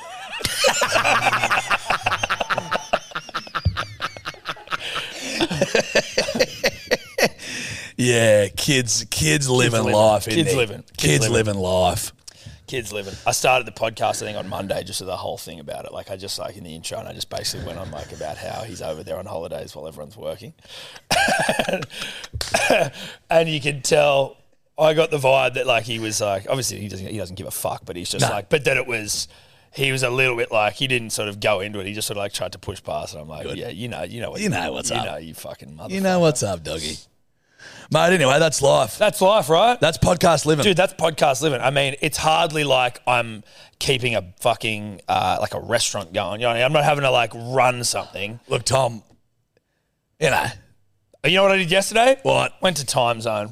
Yeah, kids, kids living living. life. isn't Kids he? living. Kids, Kids living. living life. Kids living. I started the podcast, I think, on Monday, just with the whole thing about it. Like, I just, like, in the intro, and I just basically went on, like, about how he's over there on holidays while everyone's working. And you can tell, I got the vibe that, like, he was, like, obviously he doesn't, he doesn't give a fuck, but he's just, No. like, but then it was, he was a little bit, like, he didn't sort of go into it. He just sort of, like, tried to push past it. I'm like, Good. yeah, you know, you know what You know what's you up. know, you fucking motherfucker. You know what's up, doggy? Mate, anyway, that's life. That's life, right? That's podcast living. Dude, that's podcast living. I mean, it's hardly like I'm keeping a fucking, uh, like a restaurant going. You know what I mean? I'm not having to like run something. Look, Tom, you know, You know what I did yesterday? What? Went to Time Zone.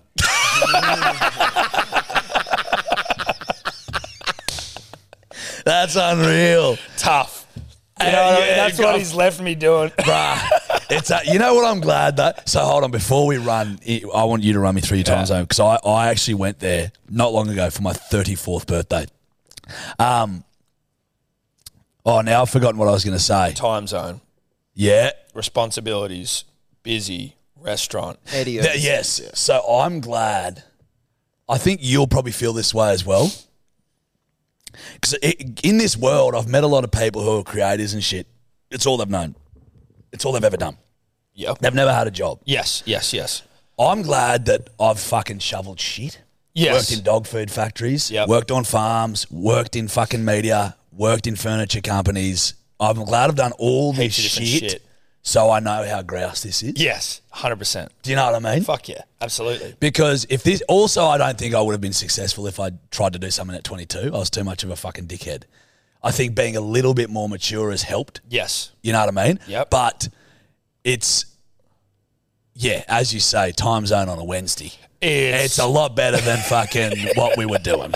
that's unreal. Tough. You Uh, know what I mean? yeah, That's go- what he's left me doing. Bruh. It's a, you know what I'm glad that. So hold on, before we run, I want you to run me through your time Yeah. zone because I, I actually went there not long ago for my thirty-fourth birthday. Um. Oh, now I've forgotten what I was going to say. Time Zone. Yeah. Responsibilities. Busy. Restaurant. Eddie. Th- yes. So I'm glad. I think you'll probably feel this way as well. Because in this world, I've met a lot of people who are creators and shit. It's all they've known. It's all they've ever done. Yep. They've never had a job. Yes, yes, yes. I'm glad that I've fucking shoveled shit. Yes. Worked in dog food factories. Yep. Worked on farms. Worked in fucking media. Worked in furniture companies. I'm glad I've done all this Heaps of shit, different shit. so I know how grouse this is. Yes, one hundred percent. Do you know what I mean? Fuck yeah, absolutely. Because if this, also, I don't think I would have been successful if I tried to do something at twenty-two. I was too much of a fucking dickhead. I think being a little bit more mature has helped. Yes. You know what I mean? Yep. But it's, yeah, as you say, time zone on a Wednesday. It's, It's a lot better than fucking what we were doing.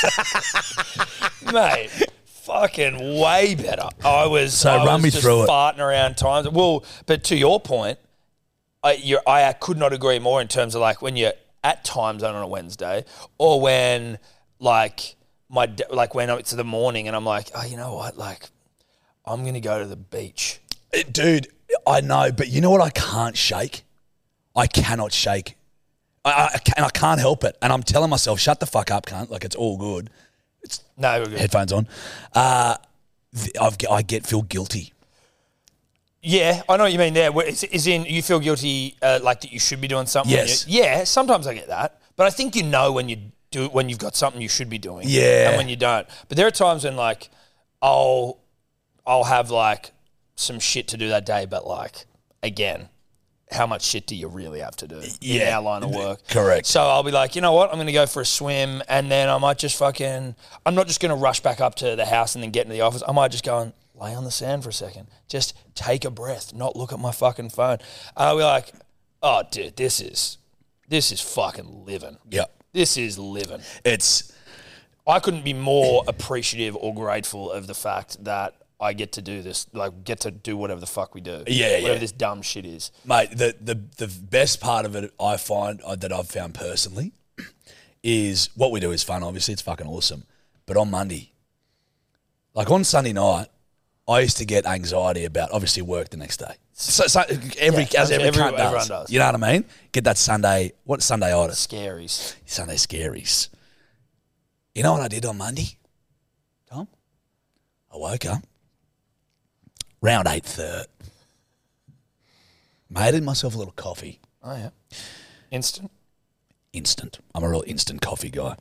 mate, fucking way better. I was So I run was me just through it. farting around times. Well, but to your point, I, you're, I could not agree more in terms of like when you're at time zone on a Wednesday, or when like my like when it's the morning and I'm like, oh, you know what, like I'm gonna go to the beach. It, dude, I know, but you know what I can't shake? I cannot shake. I, I, can, I can't help it. And I'm telling myself, shut the fuck up, cunt. Like, it's all good. It's No, we're good. headphones on. Uh, th- I've, I get feel guilty. Yeah, I know what you mean there. Where Is, is in you feel guilty, uh, like that you should be doing something. when Yes. you- yeah, sometimes I get that, but I think you know when you do when you've got something you should be doing. Yeah. and when you don't. But there are times when like I'll I'll have like some shit to do that day, but like again, how much shit do you really have to do in Yeah. our line of work? Correct. So I'll be like, you know what? I'm going to go for a swim, and then I might just fucking. I'm not just going to rush back up to the house and then get into the office. I might just go and lay on the sand for a second, just take a breath, not look at my fucking phone. And I'll be like, oh, dude, this is this is fucking living. Yeah. This is living. It's, I couldn't be more appreciative or grateful of the fact that I get to do this, like get to do whatever the fuck we do. Yeah, whatever yeah. this dumb shit is. mate, the, the, the best part of it I find, uh, that I've found personally, is what we do is fun, obviously. It's fucking awesome. But on Monday, like on Sunday night, I used to get anxiety about, obviously, work the next day. So, so every, Yeah, as every, every- cunt does. everyone does. You know what I mean? Get that Sunday, what Sunday itis? Scaries. Sunday scaries. You know what I did on Monday, Tom? I woke up, round eight thirty, made myself a little coffee. Oh yeah. Instant. Instant. I'm a real instant coffee guy.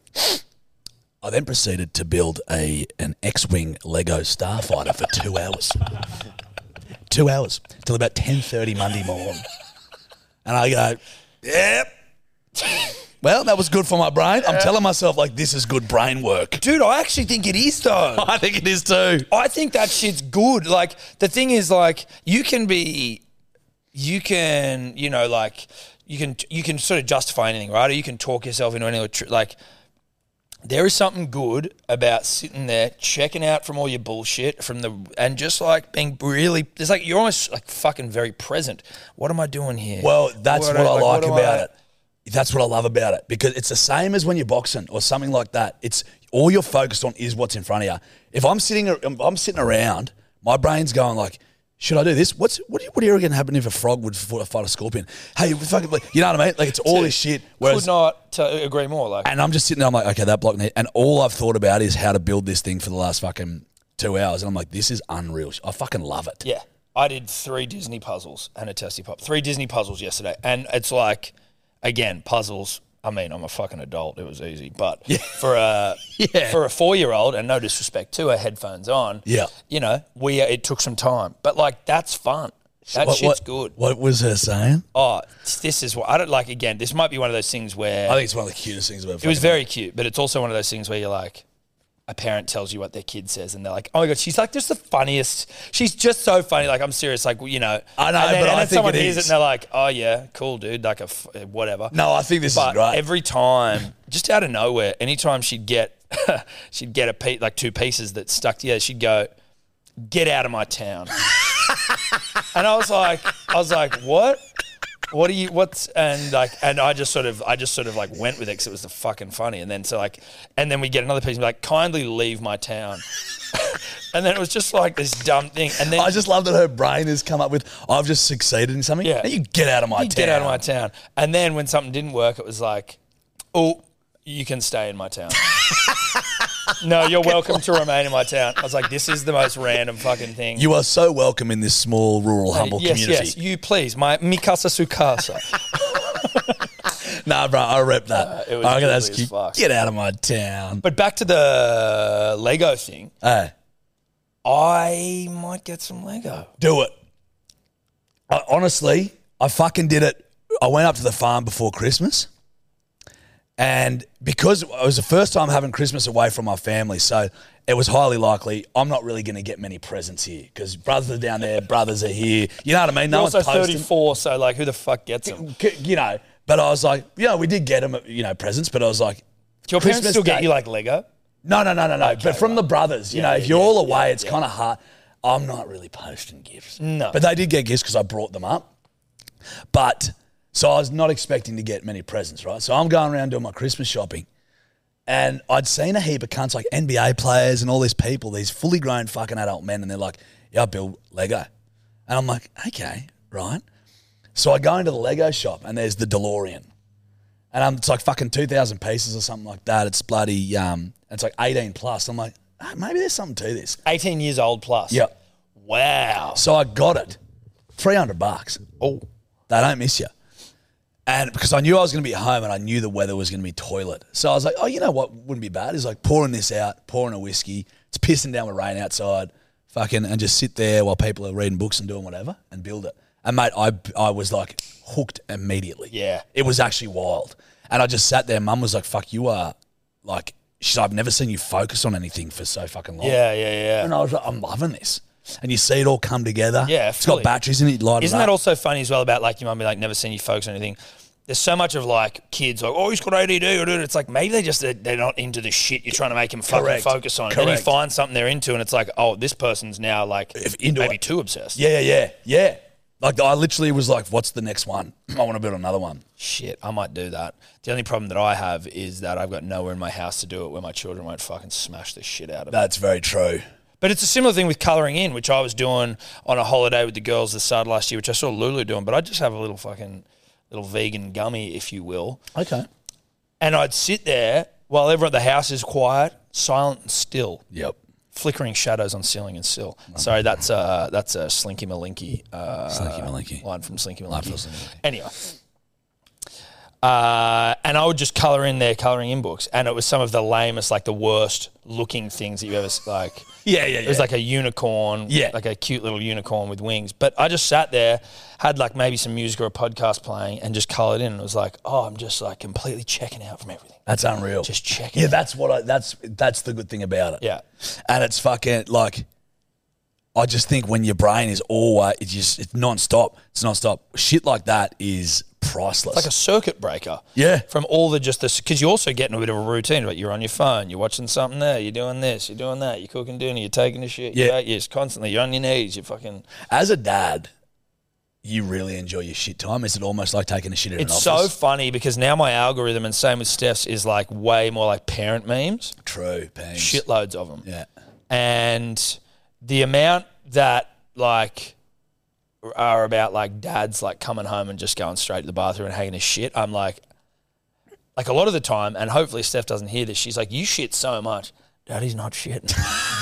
I then proceeded to build a an X-Wing Lego Starfighter for two hours. Two hours. Till about ten thirty Monday morning. And I go, yep. Well, that was good for my brain. I'm telling myself, like, this is good brain work. Dude, I actually think it is though. I think it is too. I think that shit's good. Like, the thing is, like, you can be, you can, you know, like, you can, you can sort of justify anything, right? Or you can talk yourself into any, tr- like, there is something good about sitting there, checking out from all your bullshit, from the, and just like being really, it's like, you're almost like fucking very present. What am I doing here? Well, that's what, What I I- like, like what do about I- it. That's what I love about it, because it's the same as when you're boxing or something like that. It's all you're focused on is what's in front of you. If I'm sitting, if I'm sitting around, my brain's going like, should I do this? What's what? Do you, what do you reckon happen if a frog would f- fight a scorpion? Hey, fucking, like, you know what I mean? Like, it's all this shit. Whereas, Could not to agree more. Like, and I'm just sitting there, I'm like, okay, that block need, and all I've thought about is how to build this thing for the last fucking two hours, and I'm like, this is unreal. I fucking love it. yeah, I did three Disney puzzles and a testy pop. Three Disney puzzles yesterday, and it's like, again, puzzles. I mean, I'm a fucking adult. It was easy, but Yeah. for a Yeah. for a four year old, and no disrespect to her, headphones on. Yeah. you know, we it took some time, but like that's fun. That What- shit's what- good. What was her saying? Oh, this is what I don't like. Again, this might be one of those things where I think it's one of the cutest things I've ever. it was very cute, but it's also one of those things where you're like, a parent tells you what their kid says, and they're like, "Oh my god, she's like just the funniest. She's just so funny." Like, I'm serious. Like, you know, I know, and then, but and I then think someone it hears is. it and they're like, "Oh yeah, cool, dude." Like a f- whatever. No, I think this But is great. every time, just out of nowhere, anytime she'd get, she'd get a pe- like two pieces that stuck together, she'd go, "Get out of my town." And I was like, I was like, what? What do you? What's and like, and I just sort of, I just sort of like went with it because it was the fucking funny. And then so like, and then we get another piece and be like, kindly leave my town. And then it was just like this dumb thing. And then I just love that her brain has come up with, I've just succeeded in something. Yeah. Now you get out of my you town. get out of my town. And then when something didn't work, it was like, oh, you can stay in my town. No, you're welcome to remain in my town. I was like, this is the most random fucking thing. You are so welcome in this small, rural, humble yes, community. yes, you please, my mikasa sukasa. Nah, bro, I rep that. Uh, it was I reckon goofy that's as cute. fuck. Get out of my town. But back to the Lego thing, Hey, I might get some Lego. do it. I, honestly, I fucking did it. I went up to the farm before Christmas. And because it was the first time having Christmas away from my family, so it was highly likely I'm not really going to get many presents here because brothers are down there, brothers are here. You know what I mean? No You're one's also posting. thirty-four, so like, who the fuck gets them? Do You know, but I was like, you know, we did get them, you know, presents, but I was like, your parents Christmas still get Day- you like Lego? no, no, no, no, no. but from right. the brothers, you Yeah, know, if yeah, you're yeah, all away, yeah, it's yeah. kind of hard. I'm not really posting gifts. No. But they did get gifts because I brought them up. But So I was not expecting to get many presents, right? So I'm going around doing my Christmas shopping. And I'd seen a heap of cunts like N B A players and all these people, these fully grown fucking adult men, and they're like, yeah, I build Lego. And I'm like, okay, right. So I go into the Lego shop and there's the DeLorean. And um, it's like fucking two thousand pieces or something like that. It's bloody, um, it's like eighteen plus. I'm like, oh, maybe there's something to this. eighteen years old plus. Yep. Wow. So I got it. three hundred bucks. Oh. They don't miss you. And because I knew I was going to be at home and I knew the weather was going to be toilet. So I was like, oh, you know what wouldn't be bad is like pouring this out, pouring a whiskey. It's pissing down with rain outside, fucking, and just sit there while people are reading books and doing whatever and build it. And mate, I, I was like hooked immediately. Yeah. It was actually wild. And I just sat there. Mum was like, fuck, you are like, she's like, I've never seen you focus on anything for so fucking long. Yeah, yeah, yeah. And I was like, I'm loving this. And you see it all come together. Yeah, it's fully. got batteries in it. Light Isn't it that up. also funny as well about like your mum be like never seen you focus on anything? There's so much of like kids like, oh, he's got A D D. It's like maybe they just they're not into the shit you're trying to make them fucking Correct. focus on. Correct. And then you find something they're into, and it's like, oh, this person's now like If into maybe it. too obsessed. Yeah, yeah, yeah, yeah. Like I literally was like, what's the next one? I want to build another one. Shit, I might do that. The only problem that I have is that I've got nowhere in my house to do it where my children won't fucking smash the shit out of it. That's very true. But it's a similar thing with colouring in, which I was doing on a holiday with the girls this start last year, which I saw Lulu doing. But I just have a little fucking little vegan gummy, if you will. Okay. And I'd sit there while everyone at the house is quiet, silent and still. Yep. Flickering shadows on ceiling and sill. Sorry, that's uh that's a Slinky Malinky uh, Slinky Malinky. line from Slinky Line Malinky. from Slinky Malinky. Anyway, uh, and I would just colour in their colouring in books, and it was some of the lamest, like the worst looking things that you ever like. Yeah, yeah, yeah. It was like a unicorn, Yeah. like a cute little unicorn with wings. But I just sat there, had like maybe some music or a podcast playing, and just coloured in. And it was like, oh, I'm just like completely checking out from everything. That's unreal. Just checking. Yeah, out. that's what I. That's that's the good thing about it. Yeah. And it's fucking like, I just think when your brain is always, it's just it's non-stop. It's non-stop. Shit like that is priceless. Like a circuit breaker. Yeah. From all the just this, because you're also getting a bit of a routine, but you're on your phone, you're watching something there, you're doing this, you're doing that, you're cooking dinner, you're taking a shit. Yeah. You're, yes, constantly. You're on your knees, you're fucking. As a dad, you really enjoy your shit time. Is it almost like taking a shit in It's an so office? funny because now my algorithm, and same with Steph's, is like way more like parent memes. True, Pains. Shitloads of them. Yeah. And the amount that like are about like dads like coming home and just going straight to the bathroom and hanging a shit. I'm like, like a lot of the time, and hopefully Steph doesn't hear this, she's like, you shit so much. Daddy's not shitting.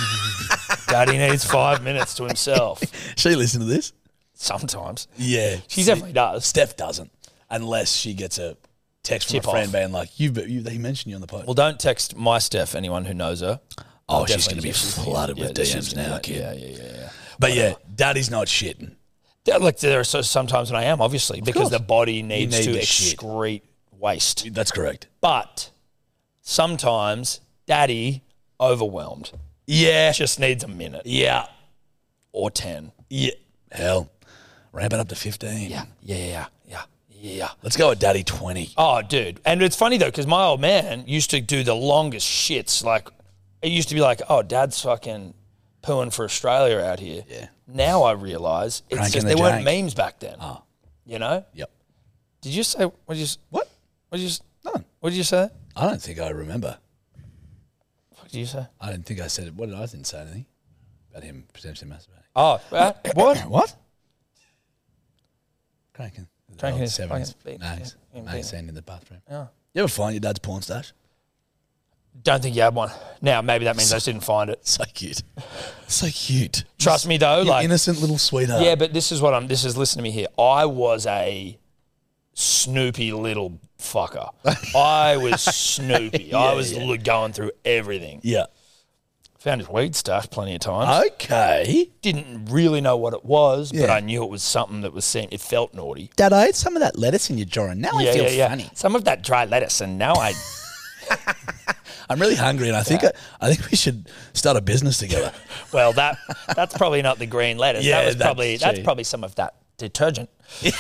Daddy needs five minutes to himself. She listen to this? Sometimes. Yeah. She definitely does. Steph doesn't, unless she gets a text from Tip a friend off. being like, "You, you they mentioned you on the pod." Well, don't text my Steph, anyone who knows her. Oh, I'll she's definitely gonna be get- she's- flooded with yeah, D she's Ms gonna be now, like, kid. Yeah, yeah, yeah, yeah. but yeah, daddy's not shitting. Yeah, like there are so, sometimes when I am, obviously, because course. the body needs need to the shit. excrete waste. That's correct. But sometimes daddy overwhelmed. Yeah. Just needs a minute Yeah. or ten. Yeah. Hell, ramp it up to fifteen. Yeah, yeah, yeah, yeah. Let's go with daddy twenty. Oh, dude. And it's funny, though, because my old man used to do the longest shits. Like, it used to be like, oh, dad's fucking pooing for Australia out here. Yeah. Now I realise it's Cranking just the there weren't jank. memes back then. Oh. You know? Yep. Did you say, what did you, s- What? what did you, s- None. what did you say? I don't think I remember. What did you say? I didn't think I said it. What did I didn't say anything about him potentially masturbating? Oh, uh, what? What? Cranking. Cranking Oh, his sevens. fucking feet. Nice. Yeah. Nice sand in the bathroom. Yeah. You ever find your dad's porn stash? Don't think you had one. Now, maybe that means I just didn't find it. So cute. So cute. Trust me, though, You like, innocent little sweetheart. yeah, but this is what I'm, this is, listen to me here. I was a Snoopy little fucker. I was Snoopy. I was yeah. l- going through everything. Yeah. Found his weed stash plenty of times. Okay. Didn't really know what it was, but Yeah. I knew it was something that was seen. It felt naughty. Dad, I ate some of that lettuce in your drawer and now I feel funny. Some of that dry lettuce, and now I. I'm really hungry and I think I, I think we should start a business together. Well, that that's probably not the green lettuce. Yeah, that was that's probably that's true. probably some of that detergent,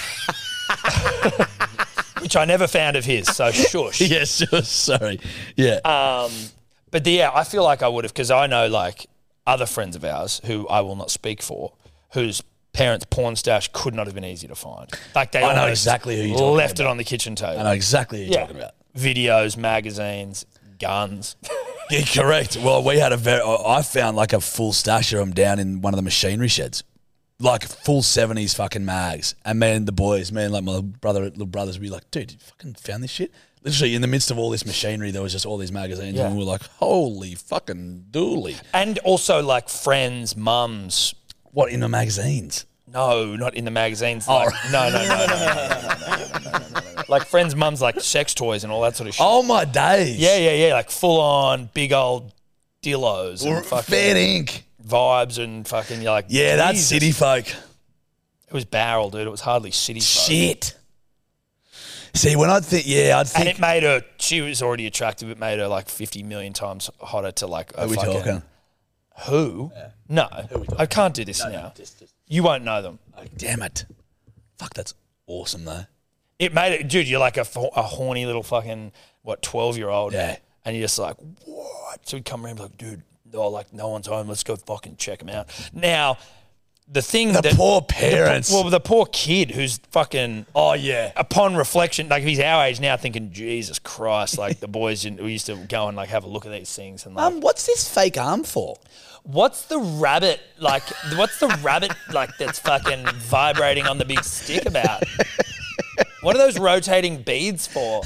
which I never found of his. So shush. yes, sure, sorry. Yeah. Um, but the, yeah, I feel like I would have, because I know like other friends of ours who I will not speak for, whose parents' porn stash could not have been easy to find. Like they I know almost exactly who you're talking left it about. on the kitchen table. I know exactly who you're Yeah. talking about. Videos, magazines, guns. Yeah, correct. Well, we had a very. I found like a full stash of them down in one of the machinery sheds, like full seventies fucking mags. And me and the boys, me and like my brother, little brothers, we were like, dude, you fucking found this shit. Literally, in the midst of all this machinery, there was just all these magazines, Yeah. and we were like, holy fucking dooly. And also like friends, mums. What in the magazines? No, not in the magazines. Like, no, no, no, no, no, no, no, no, no, no, no. Like friends, mums, like sex toys and all that sort of shit. Oh my days. Yeah, yeah, yeah. Like full on big old dillos and fucking Fair ink. vibes and fucking. You're like, Yeah, that's Jesus. city folk. It was barrel, dude. It was hardly city. folk. Shit. See, when I think, yeah, I'd And think. it made her. She was already attractive. It made her like fifty million times hotter to like. A Are we fucking, talking? Who? No, I can't do this now. You won't know them. Oh, damn it. Fuck, that's awesome though. It made it, dude. You're like a, a horny little fucking what twelve year old. Yeah. And you're just like, what? So we come around and be like, dude, oh, like no one's home. Let's go fucking check them out. Now, the thing The that poor parents. The, well, the poor kid who's fucking. Oh, yeah. Upon reflection, like if he's our age now, thinking, Jesus Christ, like the boys in- we used to go and like have a look at these things and like, Um, what's this fake arm for? what's the rabbit like? What's the rabbit like that's fucking vibrating on the big stick about? What are those rotating beads for?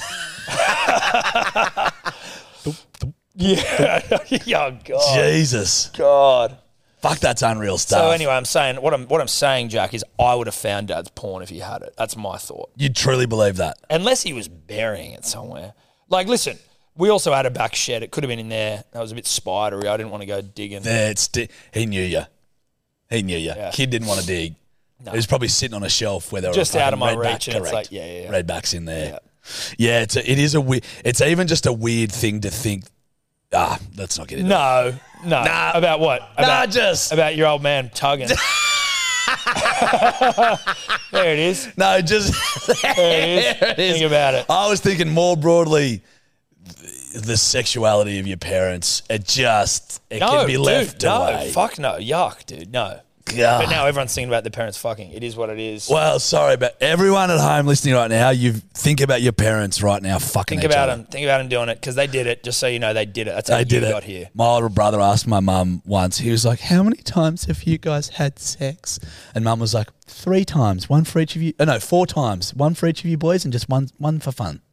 Yeah. Oh God. Jesus. God. Fuck, that's unreal stuff. So anyway, I'm saying what I'm what I'm saying, Jack, is I would have found Dad's porn if he had it. That's my thought. You truly believe that? Unless he was burying it somewhere. Like, listen, we also had a back shed. It could have been in there. That was a bit spidery. I didn't want to go digging. There, it's di- he knew you. He knew you. Yeah. Kid didn't want to dig. He was probably sitting on a shelf where there were Just out of my redback, reach, and it's correct. like, yeah, yeah, yeah. Redbacks in there. Yeah. Yeah, it's a, it is a weird. It's even just a weird thing to think. Ah, let's not get into it. No, no. Nah. About what? Nah, About, just about your old man tugging. There it is. no, just There it is. There it is. Think about it. I was thinking more broadly. The sexuality of your parents, it just it No, can be dude, left no. away. Fuck no. Yuck, dude. No. God. But now everyone's thinking about their parents fucking. It is what it is. Well, sorry, but everyone at home listening right now, you think about your parents right now fucking Think each about other. them. Think about them doing it because they did it. Just so you know, they did it. That's how They you did it. got here. My older brother asked my mum once, he was like, how many times have you guys had sex? And mum was like, three times, one for each of you. Oh, no, four times, one for each of you boys and just one one for fun.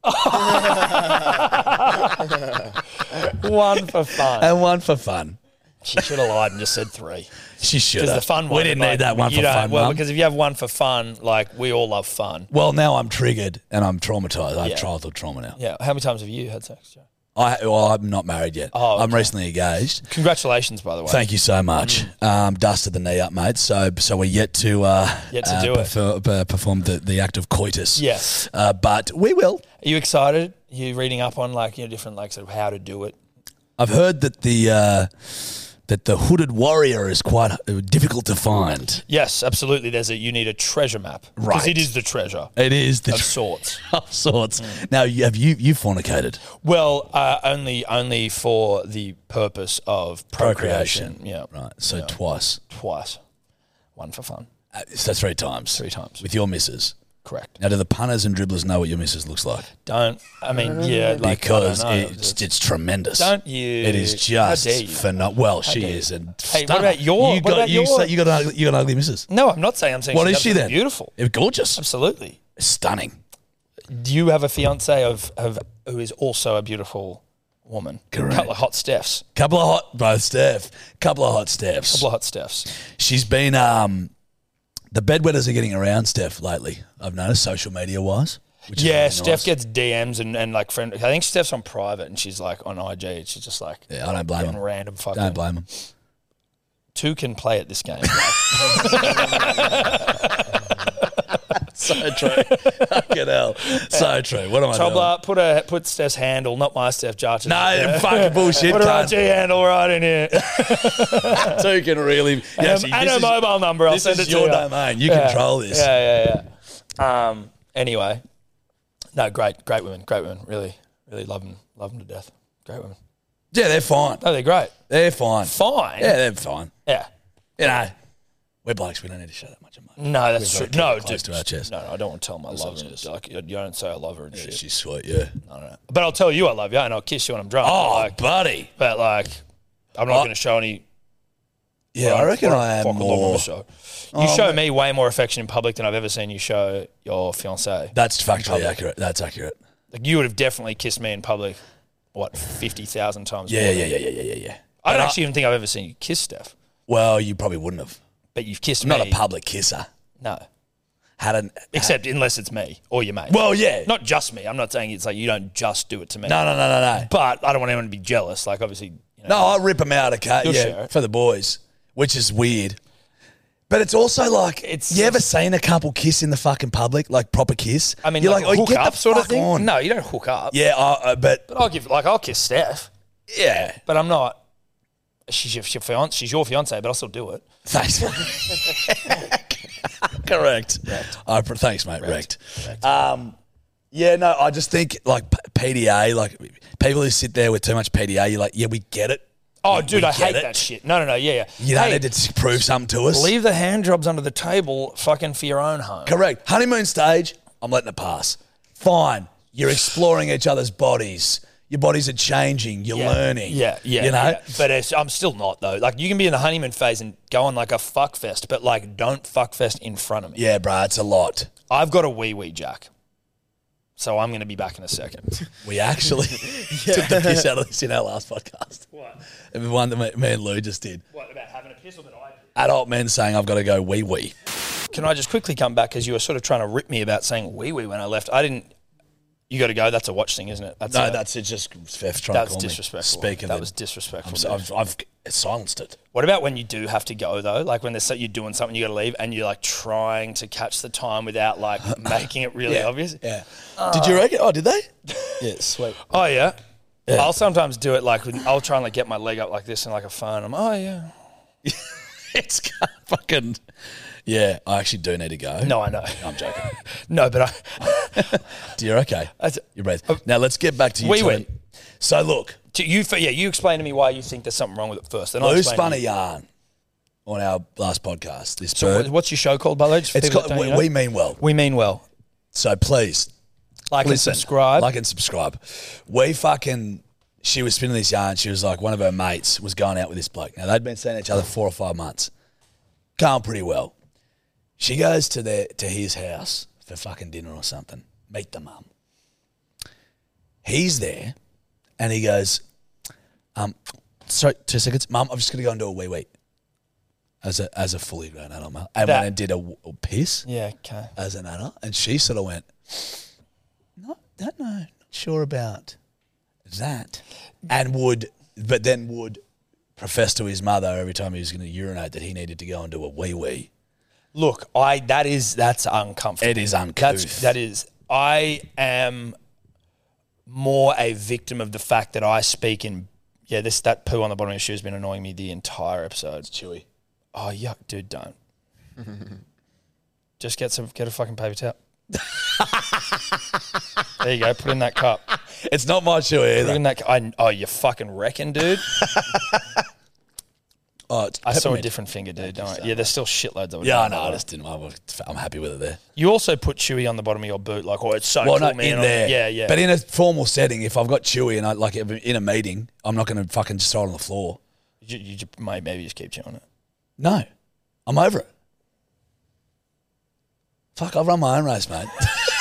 One for fun. And one for fun. She should have lied and just said three. She should Because have. the fun one. We didn't like, need that one you for don't- fun, Well, Mum. because if you have one for fun, like we all love fun. Well, now I'm triggered and I'm traumatized. I have Yeah. childhood trauma now. Yeah. How many times have you had sex, Joe? I, well, I'm not married yet. Oh, I'm okay. recently engaged. Congratulations, by the way. Thank you so much. Um, dusted the knee up, mate. So, so we're yet to uh, Yet to uh, do it. perfor- uh, perform the, the act of coitus. Yes. uh, but we will. Are you excited? Are you reading up on like you know different like sort of how to do it? I've heard that the uh, that the hooded warrior is quite uh, difficult to find. Yes, absolutely. There's a you need a treasure map because Right. it is the treasure It is the of tr- sorts. of sorts. Now, you, have you you fornicated? Well, uh, only only for the purpose of procreation. Yeah, Right. So twice. twice, one for fun, Uh, so three times. three times. With your missus. Correct. Now, do the punters and dribblers know what your missus looks like? Don't. I mean, yeah, like Because I don't know. it's, it's tremendous. Don't you? It is just How dare you? phenomenal. Well, she dare you? is. And Hey, what stunning. about your- You what got about you. your- Say, you got an ugly, you got an ugly missus. No, I'm not saying. I'm saying. What she's is she absolutely then? Beautiful. It's gorgeous. Absolutely. Stunning. Do you have a fiance of, of who is also a beautiful woman? Correct. A couple of hot Stephs. Couple of hot, both Steph. Couple of hot Stephs. couple of hot Stephs. She's been. Um, the bedwetters are getting around Steph lately. I've noticed social media wise. Which is Yeah, really Steph nice. gets D Ms and, and like friend. I think Steph's on private and she's like on I G. And she's just like Yeah, I don't blame getting him. random fucking. Don't blame them. Two can play at this game. So true. Fucking hell. So true. What am I doing? Tobler, put a put Steph's handle, not my Steph Jarch. No, fucking bullshit. Put her I cunt. G handle right in here. Two can really. and Yeah, a- see, and this a is- mobile number. I'll This send is it your to you. domain. You Yeah. control this. Yeah, yeah, yeah. Um. Anyway, no, great, great women, great women. Really, really love them, love them to death. Great women. Yeah, they're fine. No, they're great. They're fine. Fine. Yeah, they're fine. Yeah. You know, We're blokes. We don't need to show that much emotion. No, that's true. We've got to keep No, it close dude, to our chest. No, no, I don't want to tell them I That's love what her. it is. Like, you don't say I love her and Yeah, shit. she's sweet. Yeah. No, no. But I'll tell you I love you, and I'll kiss you when I'm drunk. Oh, like, buddy. but like, I'm not I- going to show any. Yeah, I reckon I am fuck along on more. the show. You Oh, show mate. me way more affection in public than I've ever seen you show your fiance. That's factually public. accurate. That's accurate. Like you would have definitely kissed me in public, what fifty thousand times? Yeah, more yeah, than- yeah, yeah, yeah, yeah, yeah. I don't But actually even think I've ever seen you kiss Steph, Well, you probably wouldn't have. but you've kissed I'm me. not a public kisser. No, Had an except unless it's me or your mate. Well, yeah. not just me. I'm not saying it's like you don't just do it to me. No, no, no, no, no. But I don't want anyone to be jealous. Like obviously, you know, No, I rip them out of cat. You'll Yeah, share it. for the boys, which is weird. But it's also like, It's- you ever seen a couple kiss in the fucking public, like proper kiss? I mean, you're like, like, oh, hook get up the sort of fuck thing. on. No, you don't hook up. Yeah, uh, uh, but But I'll give like I'll kiss Steph, yeah, but I'm not. She's your, your fiance. She's your fiance, but I'll still do it. thanks. Correct. I, thanks, mate. Wrecked. Um, yeah, no, I just think like P- P D A, like people who sit there with too much P D A, you're like, yeah, we get it. Oh, We- dude, we I get hate it. that shit. No, no, no. Yeah, yeah. You don't Hey, need to prove something to us. leave the hand jobs under the table, fucking for your own home. Correct. Honeymoon stage, I'm letting it pass. Fine. You're exploring each other's bodies. Your bodies are changing. You're Yeah. learning. Yeah, yeah. You know? yeah. But it's, I'm still not though. Like you can be in the honeymoon phase and go on like a fuck fest, but like don't fuck fest in front of me. Yeah, bro, it's a lot. I've got a wee wee Jack, so I'm going to be back in a second. We actually took the piss out of this in our last podcast. What? The one that me, me and Lou just did. What about having a piss or that I? Adult men saying, I've got to go wee wee. Can I just quickly come back because you were sort of trying to rip me about saying wee wee when I left? I didn't. You got to go. That's a watch thing, isn't it? That's No, a, that's it. Just Fef trying that's to call disrespectful. me. Speaking that of was disrespectful. I'm dude. so, I've, I've silenced it. What about when you do have to go though? Like when there's you're doing something, you got to leave, and you're like trying to catch the time without like making it really Yeah. obvious. Yeah. Did you reckon? Oh, did they? Yeah, sweet. Oh yeah. Yeah. I'll sometimes do it like when, I'll try and like get my leg up like this in like a phone. I'm oh yeah. It's fucking. Yeah, I actually do need to go. No, I know. I'm joking. No, but I. You're okay. I t- You're breathing. Now let's get back to you. Wee telling- wee. So look, to you, yeah, you explain to me why you think there's something wrong with it first. Then I'll Lou explain spun to a you. yarn on our last podcast. This So bird. what- what's your show called, by the way? Just for It's people got, that don't we, know? we mean well. We mean well. So please Like listen, and subscribe. Like and subscribe. We fucking. She was spinning this yarn. She was like, one of her mates was going out with this bloke. Now they'd been seeing each other four or five months, going pretty well. She goes to their to his house for fucking dinner or something. Meet the mum. He's there, and he goes, um, sorry, two seconds, mum. I'm just gonna go and do a wee wee. As a as a fully grown adult, mum. And That- went and did a, a piss yeah. Okay. as an adult, and she sort of went, not don't know, not sure about that, and would, but then would profess to his mother every time he was going to urinate that he needed to go and do a wee wee. Look, I that is that's uncomfortable. It is uncouth. That's that is. I am more a victim of the fact that I speak in. Yeah, this that poo on the bottom of your shoe has been annoying me the entire episode. It's chewy. Oh yuck, dude, don't. Just get some, get a fucking paper towel. There you go. Put it in that cup. It's not my chewy Put it either. in that. cu- I, oh, you fucking reckon, dude? Oh, it's I saw a peppermint. different finger, dude. Don't worry. Yeah, there's still shitloads of it. Yeah, I know. I just didn't. I'm I'm happy with it there. You also put chewy on the bottom of your boot, like, oh, it's so Well, cool, no, man. in there. Yeah, yeah. But in a formal setting, if I've got chewy and I like in a meeting, I'm not going to fucking just throw it on the floor. you, you, you might maybe just keep chewing it. No, I'm over it. Fuck, I've run my own race, mate.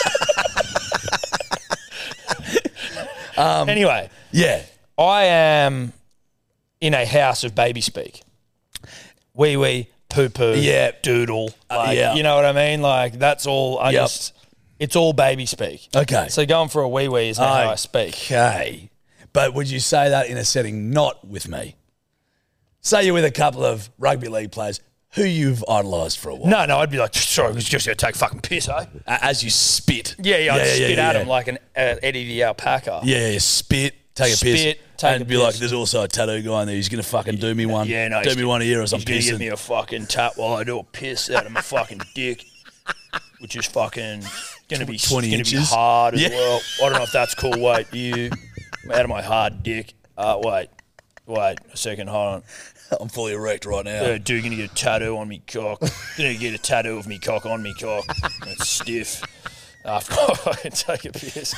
um, Anyway, yeah. I am in a house of baby speak. Wee wee, poo poo, Yeah. doodle. Uh, Like, yeah. You know what I mean? Like, that's all. I Yep. just, it's all baby speak. Okay. So going for a wee wee is not how I speak. Okay. But would you say that in a setting not with me? Say you're with a couple of rugby league players who you've idolised for a while. No, no, I'd be like, sorry, I was just going to take fucking piss, eh? A- As you spit. Yeah, yeah, I'd spit yeah, at yeah. him like an uh, Eddie the alpaca. Yeah, yeah, spit, take a piss. Spit, take and a be like, piss. there's also a tattoo guy in there. He's going to fucking do me one. Yeah, no, do he's me gonna- one a year as I'm He's going to give pissing. me a fucking tap while I do a piss out of my fucking dick, which is fucking going to be twenty gonna be inches. hard as Yeah. well. I don't know if that's cool. Wait, you out of my hard dick. Uh, wait, Wait a second, hold on. I'm fully erect right now. Uh, dude, gonna get a tattoo on me cock. Gonna get a tattoo of me cock on me cock. It's stiff. I've got I can take a piss.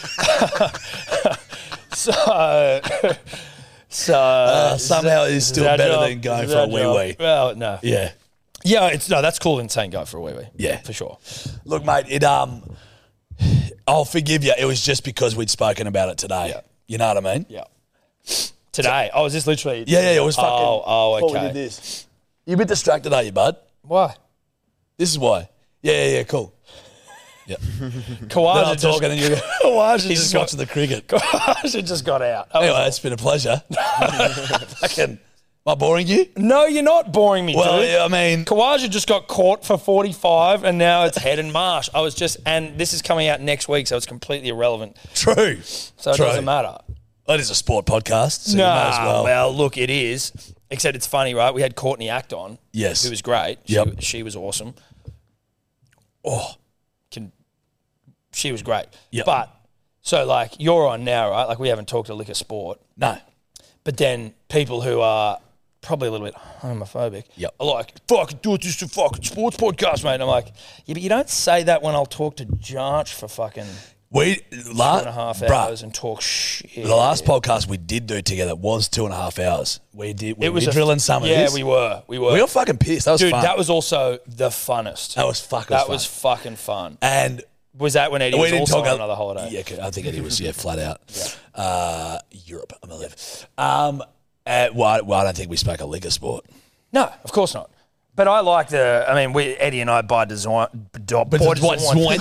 so, so Uh, somehow it is still that better job? than going Is for a that wee job? wee. Well, no. Yeah. Yeah, it's no, that's cool than saying go for a wee wee. Yeah. For sure. Look, mate, it um, I'll forgive you. It was just because we'd spoken about it today. Yeah. You know what I mean? Yeah. Today. Oh, is this literally Yeah, yeah, it was fucking. Oh, oh, before we okay. did this. You're a bit distracted, are you, bud? Why? This is why. Yeah, yeah, yeah, cool. Yeah. Then Kawaja I'm just, talking and you're Kawaja he's just just got, watching the cricket. Kawaja just got out. That was Anyway, all. it's been a pleasure. Fucking, am I boring you? No, you're not boring me, Well, dude. yeah, I mean, Kawaja just got caught for forty-five and now it's Head and Marsh. I was just, and this is coming out next week, so it's completely irrelevant. true. So it True. doesn't matter. It is a sport podcast, so you may as well. well, look, it is. Except it's funny, right? We had Courtney Act on. Yes. Who was great. Yep. She, she was awesome. Oh, Can, she was great. Yep. But, so like, you're on now, right? Like, we haven't talked to Liquor Sport. no. But then people who are probably a little bit homophobic Yep. are like, fucking do it, this is a fucking sports podcast, mate. And I'm like, yeah, but you don't say that when I'll talk to Jarch for fucking We, two la- and a half bruh, hours and talk shit. the last podcast we did do together was two and a half hours. We did. We it was were a- drilling some of yeah, this. we were. We were. We were fucking pissed. That was Dude, fun. that was also the funnest. that was fucking that fun. was fucking fun. and Was that when Eddie we was didn't also talk on a- another holiday? Yeah, okay, I think Eddie was yeah flat out. Uh, Europe, I believe. Um, uh, well, I, well, I don't think we spoke a liquor sport. No, of course not. But I like the. I mean, we Eddie and I by design. By design.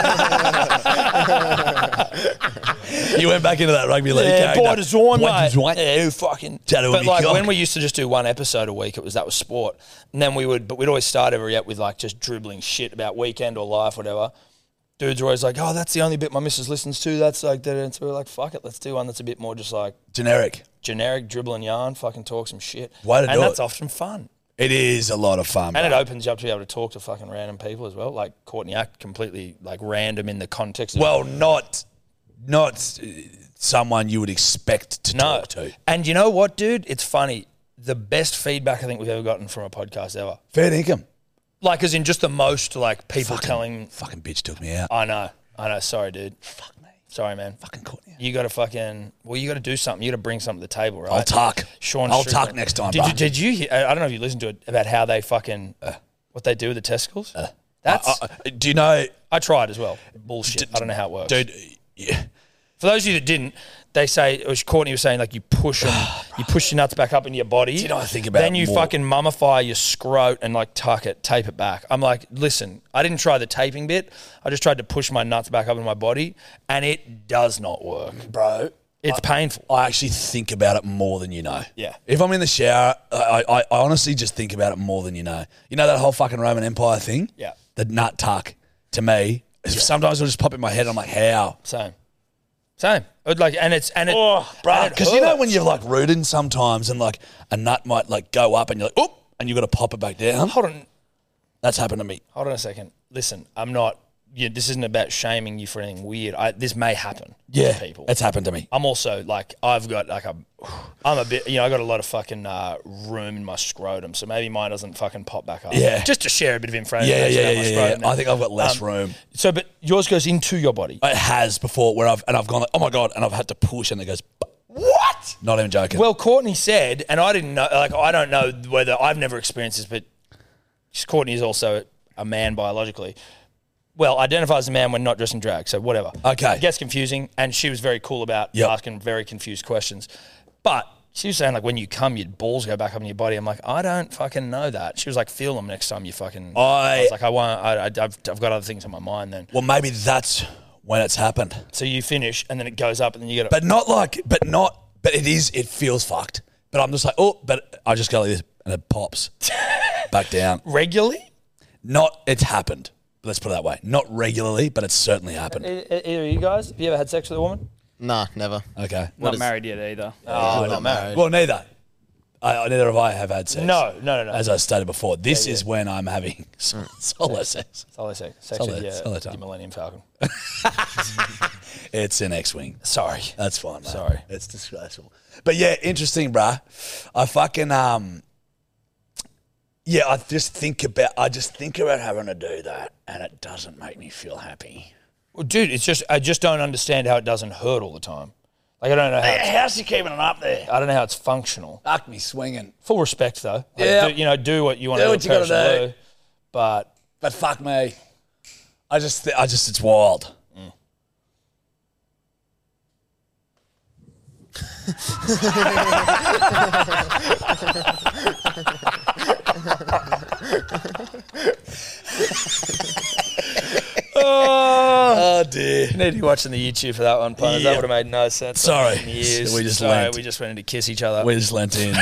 You went back into that rugby league Yeah, character. by design, By mate. design. Yeah, who fucking. Tattoo But on me like cock. when we used to just do one episode a week, it was that was sport, and then we would. But we'd always start every ep with like just dribbling shit about weekend or life, whatever. Dudes are always like, "Oh, that's the only bit my missus listens to." That's like that, and so we're like, "Fuck it, let's do one that's a bit more just like Generic. generic dribbling yarn, fucking talk some shit." Way to and do that's it. often fun. It is a lot of fun. And it bro. opens you up to be able to talk to fucking random people as well. Like Courtney Act, completely like random in the context of Well, not not uh, someone you would expect to no. talk to. And you know what, dude? It's funny. The best feedback I think we've ever gotten from a podcast ever. Fair income. Like, as in just the most, like, people Fucking- telling, Fucking bitch took me out. I know, I know, sorry, dude. Fuck me. Sorry, man. Fucking Courtney. You got to fucking, well, you got to do something. You got to bring something to the table, right? I'll tuck. Sean I'll Strickland. tuck next time, Did bro. you, did you hear, I don't know if you listened to it, about how they fucking, what they do with the testicles? That's, I- I- do you know, I tried as well. Bullshit. I don't know how it works. dude? Yeah. For those of you that didn't, they say, it was Courtney was saying, like, you push them, you push your nuts back up into your body. Do you know what I think about Then it you more? fucking mummify your scrot and, like, tuck it, tape it back. I'm like, listen, I didn't try the taping bit. I just tried to push my nuts back up in my body, and it does not work. Bro, It's painful. I actually think about it more than you know. Yeah. If I'm in the shower, I, I, I honestly just think about it more than you know. You know that whole fucking Roman Empire thing? Yeah. The nut tuck, to me, sometimes it'll just pop in my head. I'm like, how? Same. Same. I'd like, and it's, and it, Oh, bro. and it Because you know hurts. when you're like rooting sometimes and like a nut might like go up and you're like, oop, and you've got to pop it back down. Hold on. That's happened to me. Hold on a second. Listen, I'm not, yeah, this isn't about shaming you for anything weird. I, this may happen Yeah. to people. It's happened to me. I'm also like, I've got like a, I'm a bit, you know, I got a lot of fucking uh, room in my scrotum, so maybe mine doesn't fucking pop back up. Yeah. Just to share a bit of information. Yeah, yeah, yeah, about yeah, my yeah, scrotum yeah. now. I think I've got less Um, room. So, but yours goes into your body. It has before where I've, and I've gone like, oh my God, and I've had to push and it goes, What? not even joking. Well, Courtney said, and I didn't know, like, I don't know whether, I've never experienced this, but Courtney is also a man biologically. Well, identifies as a man when not dressed in drag, so whatever. Okay. It gets confusing, and she was very cool about Yep. asking very confused questions. But she was saying, like, when you come, your balls go back up in your body. I'm like, I don't fucking know that. She was like, feel them next time you fucking... I- was like, I won't, I, I, I've, I've got other things on my mind then. well, maybe that's when it's happened. So you finish, and then it goes up, and then you get it. But not like, but not, but it is, it feels fucked. But I'm just like, oh, but I just go like this and it pops back down. Regularly? Not, it's happened. Let's put it that way. Not regularly, but it's certainly happened. Either of you guys, have you ever had sex with a woman? Nah, never. Okay. Not is- married yet either. Oh, not married. Well, neither. I, neither have I have had sex. No, no, no, no. As I stated before, this Yeah, yeah. is when I'm having solo sex. Solid sex. Sex Solid- with your, solid time. your Millennium Falcon. It's an X-wing. Sorry. That's fine, mate. Sorry. It's disgraceful. But yeah, interesting, bruh. I fucking um. Yeah, I just think about. I just think about having to do that, and it doesn't make me feel happy. Well, dude, it's just I just don't understand how it doesn't hurt all the time. Like I don't know how it's, How's he keeping it up there? I don't know how it's functional. Fuck me swinging. Full respect though. Like, Yeah. do, you know, do what you want Do to what you gotta personally do. But But fuck me. I just, th- I just, it's wild. oh, Oh dear. you need to be watching the YouTube for that one, punters. That Yeah. would have made no sense. Sorry. in years. We just Sorry, lent. we just went in to kiss each other. We just lent in.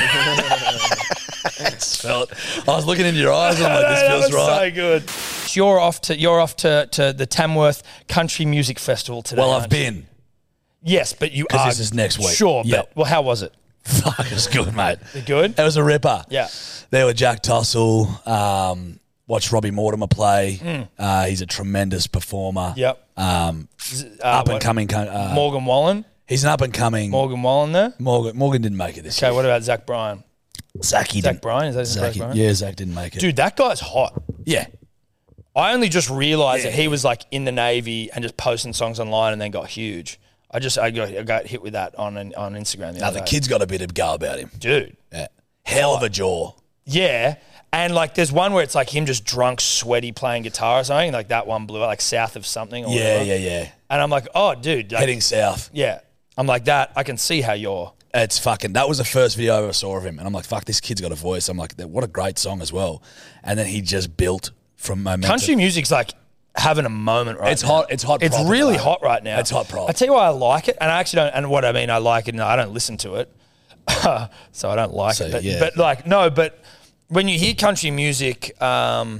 Just felt. I was looking into your eyes. I'm like, this that feels was right. so good. You're off to you're off to, to the Tamworth Country Music Festival today. Well, I've aren't you? been. Yes, but you 'Cause are this is next week. Sure, Yep. but well, how was it? Fuck, it's good, mate. You good? It was a ripper. Yeah. There were Jack Tussle. Um, watched Robbie Mortimer play. Mm. Uh, he's a tremendous performer. Yep. Um, Uh, up and what- coming. Uh, Morgan Wallen. he's an up and coming. Morgan Wallen there. Morgan, Morgan didn't make it this Okay, year. what about Zach Bryan? Zach, he Zach didn't. Bryan? Is that his name, Zach, Zach Bryan? yeah, Zach didn't make it. Dude, that guy's hot. Yeah. I only just realised Yeah. that he was like in the Navy and just posting songs online and then got huge. I just I got, I got hit with that on an, on Instagram the Now, other the day. kid's got a bit of go about him. Dude. Yeah. Hell of a jaw. Yeah. And like there's one where it's like him just drunk, sweaty playing guitar or something. Like that one blew out, like South of something or Yeah, whatever. yeah, yeah. And I'm like, oh, dude. Like, Heading south. yeah. I'm like that. I can see how you're. It's fucking, that was the first video I ever saw of him. And I'm like, fuck, this kid's got a voice. I'm like, what a great song as well. And then he just built from momentum. Country music's like having a moment right It's now. hot. It's hot. It's proper, really mate. hot right now. It's hot prop. I tell you why I like it, and I actually don't. And what I mean, I like it, and I don't listen to it, so I don't like So, it. But, yeah. but like no, but when you hear country music, um,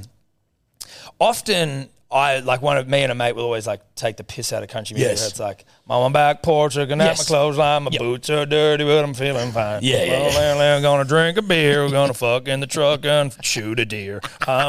often I like one of me and a mate will always like take the piss out of country music. Yes. It's like my back porch, looking at Yes. my clothesline, my Yep. boots are dirty, but I'm feeling fine. Yeah, yeah, Well, yeah. We're gonna drink a beer, we're gonna fuck in the truck and shoot a deer.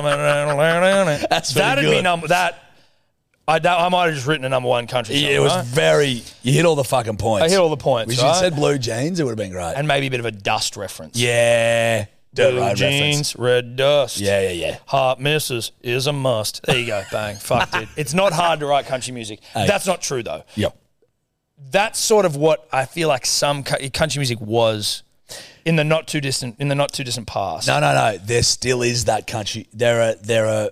That's very That'd be good. number that. I, that, I might have just written a number one country song. Yeah, it was right? very, you hit all the fucking points. I hit all the points, We should right? have said blue jeans. It would have been great. And maybe a bit of a dust reference. yeah. Dirt Blue road jeans, reference. red dust. Yeah, yeah, yeah. Hot misses is a must. There you go. Bang. Fuck, dude. It's not hard to write country music. Hey. That's not true, though. Yep. That's sort of what I feel like some cu- country music was in the not too distant in the not too distant past. No, no, no. There still is that country. There are, there are,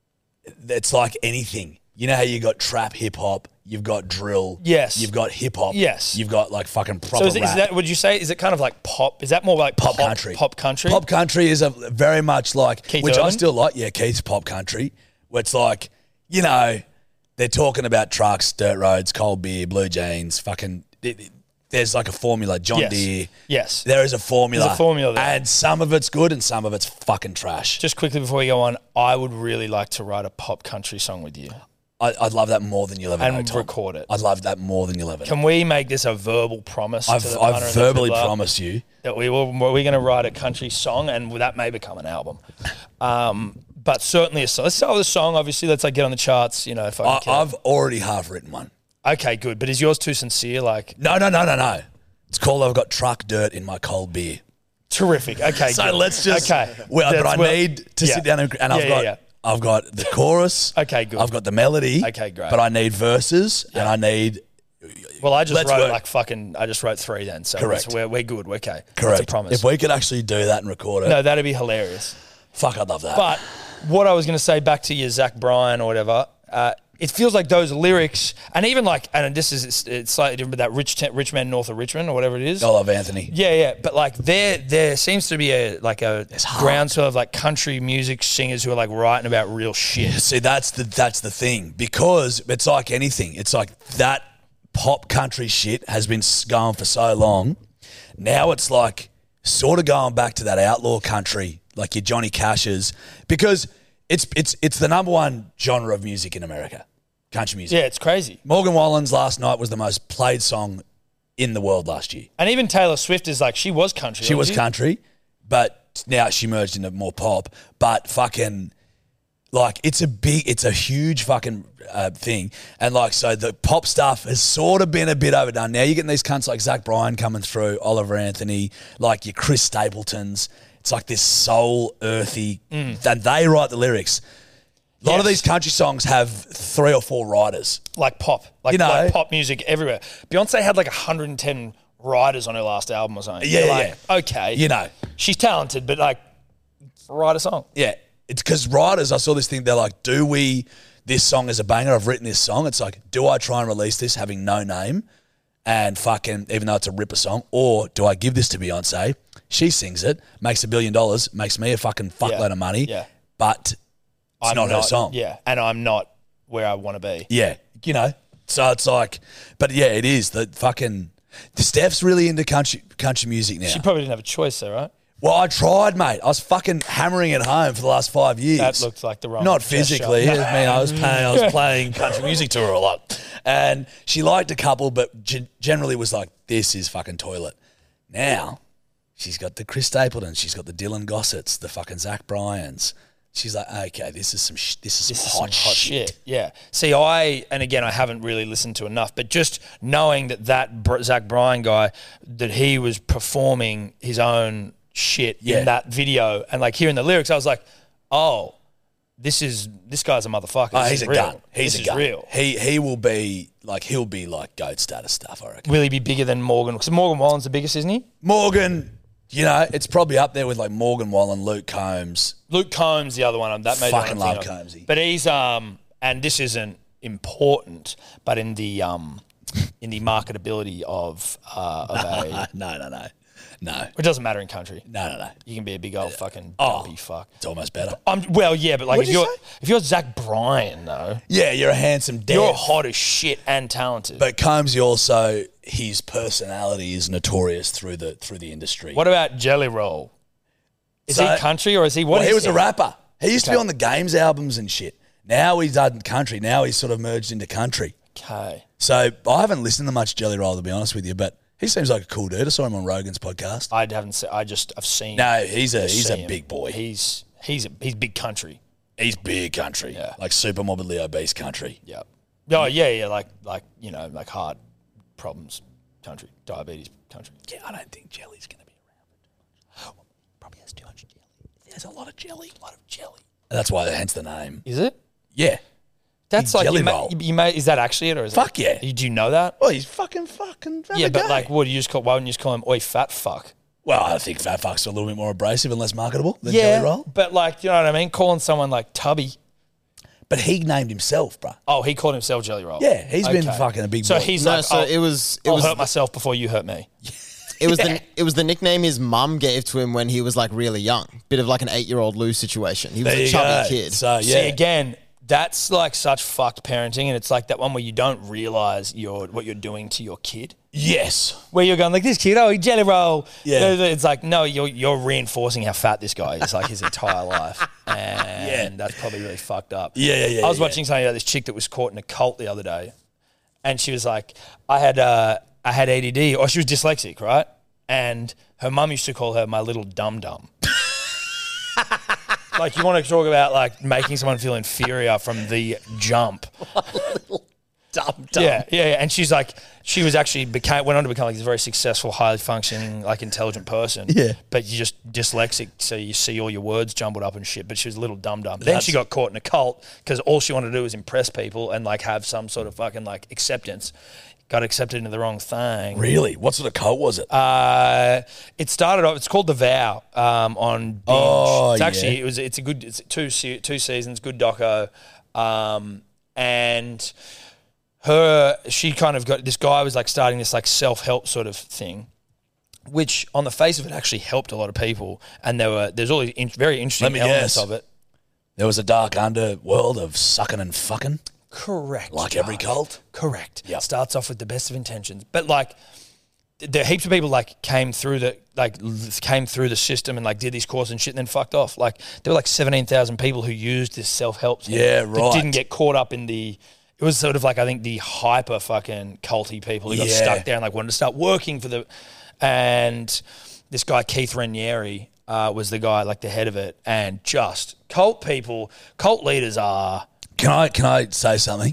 it's like anything. You know how you got trap hip hop, you've got drill. Yes. You've got hip hop. Yes. You've got like fucking proper So is, it, is rap. that? Would you say is it kind of like pop? Is that more like Pop pop, country. Pop country. Pop country is a very much like, Keith which I Urban? still like. Yeah, Keith's pop country. Where it's like, you know, they're talking about trucks, dirt roads, cold beer, blue jeans, fucking. It, it- there's like a formula. John Yes. Deere. Yes. There is a formula. There's a formula there. And some of it's good and some of it's fucking trash. Just quickly before we go on, I would really like to write a pop country song with you I, I'd love that more than you'll ever know, and Tom. record it. I'd love that more than you'll ever know. Can we make this a verbal promise? to I've, the punter I've and the verbally fiddler promised you. that we will. We're going to write a country song, and that may become an album. Um, but certainly a song. Let's start with a song. Obviously, let's like get on the charts. You know, if I I, can. I've already half written one. Okay, good. But is yours too sincere? Like No, no, no, no, no. It's called I've Got Truck Dirt in My Cold Beer. terrific. Okay, So good. let's just. Okay, Well, but That's I well- need to yeah. sit down and, and I've Yeah, got. yeah, I've got the chorus. Okay, good. I've got the melody. Okay, great. But I need verses and I need. Well, I just Let's wrote work. like fucking. I just wrote three then. So Correct. it's- we're we're good. We're okay. Correct. That's a promise. If we could actually do that and record it, no, that'd be hilarious. fuck, I'd love that. But what I was going to say back to your Zach Bryan or whatever, uh, it feels like those lyrics, and even like, and this is it's, it's slightly different, but that rich te- rich man north of Richmond or whatever it is. I love Anthony. Yeah, yeah, but like there, there seems to be a like a heart. groundswell of like country music singers who are like writing about real shit. See, that's the that's the thing, because it's like anything. It's like that pop country shit has been going for so long. Now it's like sort of going back to that outlaw country, like your Johnny Cash's, because it's it's it's the number one genre of music in America, country music. Yeah, it's crazy. Morgan Wallen's Last Night was the most played song in the world last year. And even Taylor Swift is like she was country. She wasn't was country. but now she merged into more pop. But fucking, like, it's a big, it's a huge fucking uh, thing. And, like, so the pop stuff has sort of been a bit overdone. Now you're getting these cunts like Zach Bryan coming through, Oliver Anthony, like your Chris Stapletons. It's like this soul, earthy, mm. and they write the lyrics. A lot yes. of these country songs have three or four writers. Like pop. Like, you know, like pop music everywhere. Beyonce had like one hundred ten writers on her last album or something. Yeah, like, yeah. Okay. You know. She's talented, but like, write a song. Yeah. It's because writers, I saw this thing, they're like, do we, this song is a banger, I've written this song. It's like, do I try and release this having no name and fucking, even though it's a ripper song, or do I give this to Beyonce? She sings it, makes a billion dollars, makes me a fucking fuckload yeah. of money, yeah. but it's I'm not, not her song. Yeah, and I'm not where I want to be. Yeah, you know, so it's like, but yeah, it is. The fucking, Steph's really into country country music now. She probably didn't have a choice though, right? Well, I tried, mate. I was fucking hammering it home for the last five years. That looks like the wrong Not physically. gesture. I mean, I was playing, I was playing country music to her a lot. And she liked a couple, but g- generally was like, this is fucking toilet. Now, she's got the Chris Stapleton. She's got the Dylan Gossetts, the fucking Zach Bryans. She's like, okay, this is some sh- this is some This hot, is some hot shit. shit. Yeah. See, I and again, I haven't really listened to enough, but just knowing that that Br- Zach Bryan guy, that he was performing his own shit Yeah. in that video, and like hearing the lyrics, I was like, oh, this is this guy's a motherfucker. Oh, This he's is a real. gun. He's this a is gun. real. He he will be like he'll be like GOAT status stuff, I reckon. Will he be bigger than Morgan? Because Morgan Wallen's the biggest, isn't he? Morgan, you know, it's probably up there with like Morgan Wallen, Luke Combs. Luke Combs, the other one. That made Fucking the one I'm love thinking of. Combsy. But he's um, and this isn't important, but in the um, in the marketability of uh, of a, no, no, no, no, it doesn't matter in country. no, no, no. You can be a big old fucking Oh. dumpy fuck. It's almost better. Um, well, yeah, but like What'd if you you're say? if you're Zach Bryan though, Yeah, you're a handsome dad. you're hot as shit and talented. But Combsy also, his personality is notorious through the through the industry. what about Jelly Roll? Is So- he country or is he what? Well, he is was a rapper. He used to be Okay. on the Games albums and shit. Now he's done country. Now he's sort of merged into country. Okay. So I haven't listened to much Jelly Roll, to be honest with you, but he seems like a cool dude. I saw him on Rogan's podcast. I haven't. Se- I just I've seen. No, he's a I've he's seen a him. big boy. He's he's a, he's big country. He's big country, Yeah. like super morbidly obese country. Yeah. Oh yeah, yeah, like like you know, like heart problems country, diabetes country. Yeah, I don't think Jelly's going to be around. Probably has too much jelly. There's a lot of jelly, a lot of jelly. That's why, hence the name. Is it? Yeah. That's Big like Jelly you, ma- Roll. you may, is that actually it or is Fuck it? yeah. You, do you know that? Well, he's fucking fucking. Yeah, but like, what do you just call? Why wouldn't you just call him "Oi fat fuck"? Well, I think fat fuck's a little bit more abrasive and less marketable than Yeah, Jelly Roll. but like, you know what I mean? Calling someone like Tubby. But he named himself, bruh. Oh, he called himself Jelly Roll. Yeah, he's been Okay. fucking a big So boy. he's No, like, so I'll, it was it I'll was hurt myself before you hurt me. it was the it was the nickname his mum gave to him when he was like really young. Bit of like an eight year old Lou situation. He was There a you chubby go. kid. So yeah, See, again, that's like such fucked parenting, and it's like that one where you don't realize you're what you're doing to your kid. yes, Where you're going like this kid, oh, he Jelly Roll. Yeah. It's like no, you're you're reinforcing how fat this guy is like his entire life, and that's probably really fucked up. Yeah, yeah, yeah, I was yeah. watching something about this chick that was caught in a cult the other day, and she was like, I had uh, I had A D D, or she was dyslexic, right? And her mum used to call her my little dum dum. Like, you want to talk about like making someone feel inferior from the jump. dumb, dumb. Yeah, yeah, yeah. And she's like, she was actually became went on to become like this very successful, highly functioning, like intelligent person. Yeah. But you're just dyslexic, so you see all your words jumbled up and shit. But she was a little dum dum. Then she got caught in a cult because all she wanted to do was impress people and like have some sort of fucking like acceptance. Got accepted into the wrong thing. Really? What sort of cult was it? Uh, it started off. It's called The Vow um, on Binge. Oh, it's actually yeah. it was. It's a good. It's two se- two seasons. Good doco, um, and her. She kind of got this guy was like starting this like self help sort of thing, which on the face of it actually helped a lot of people. And there were there's all these in, very interesting Let me elements guess. of it. There was a dark underworld of sucking and fucking, Correct. like every Charlie. cult. Correct. Yep. Starts off with the best of intentions, but like there heaps of people like came through the like l- came through the system and like did these courses and shit and then fucked off. Like there were like seventeen thousand people who used this self help. Yeah, That right. didn't get caught up in the. It was sort of like I think the hyper fucking culty people who got Yeah. stuck there and like wanted to start working for the, and this guy Keith Raniere. uh, was the guy, like the head of it, and just cult people, cult leaders are. Can I can I say something?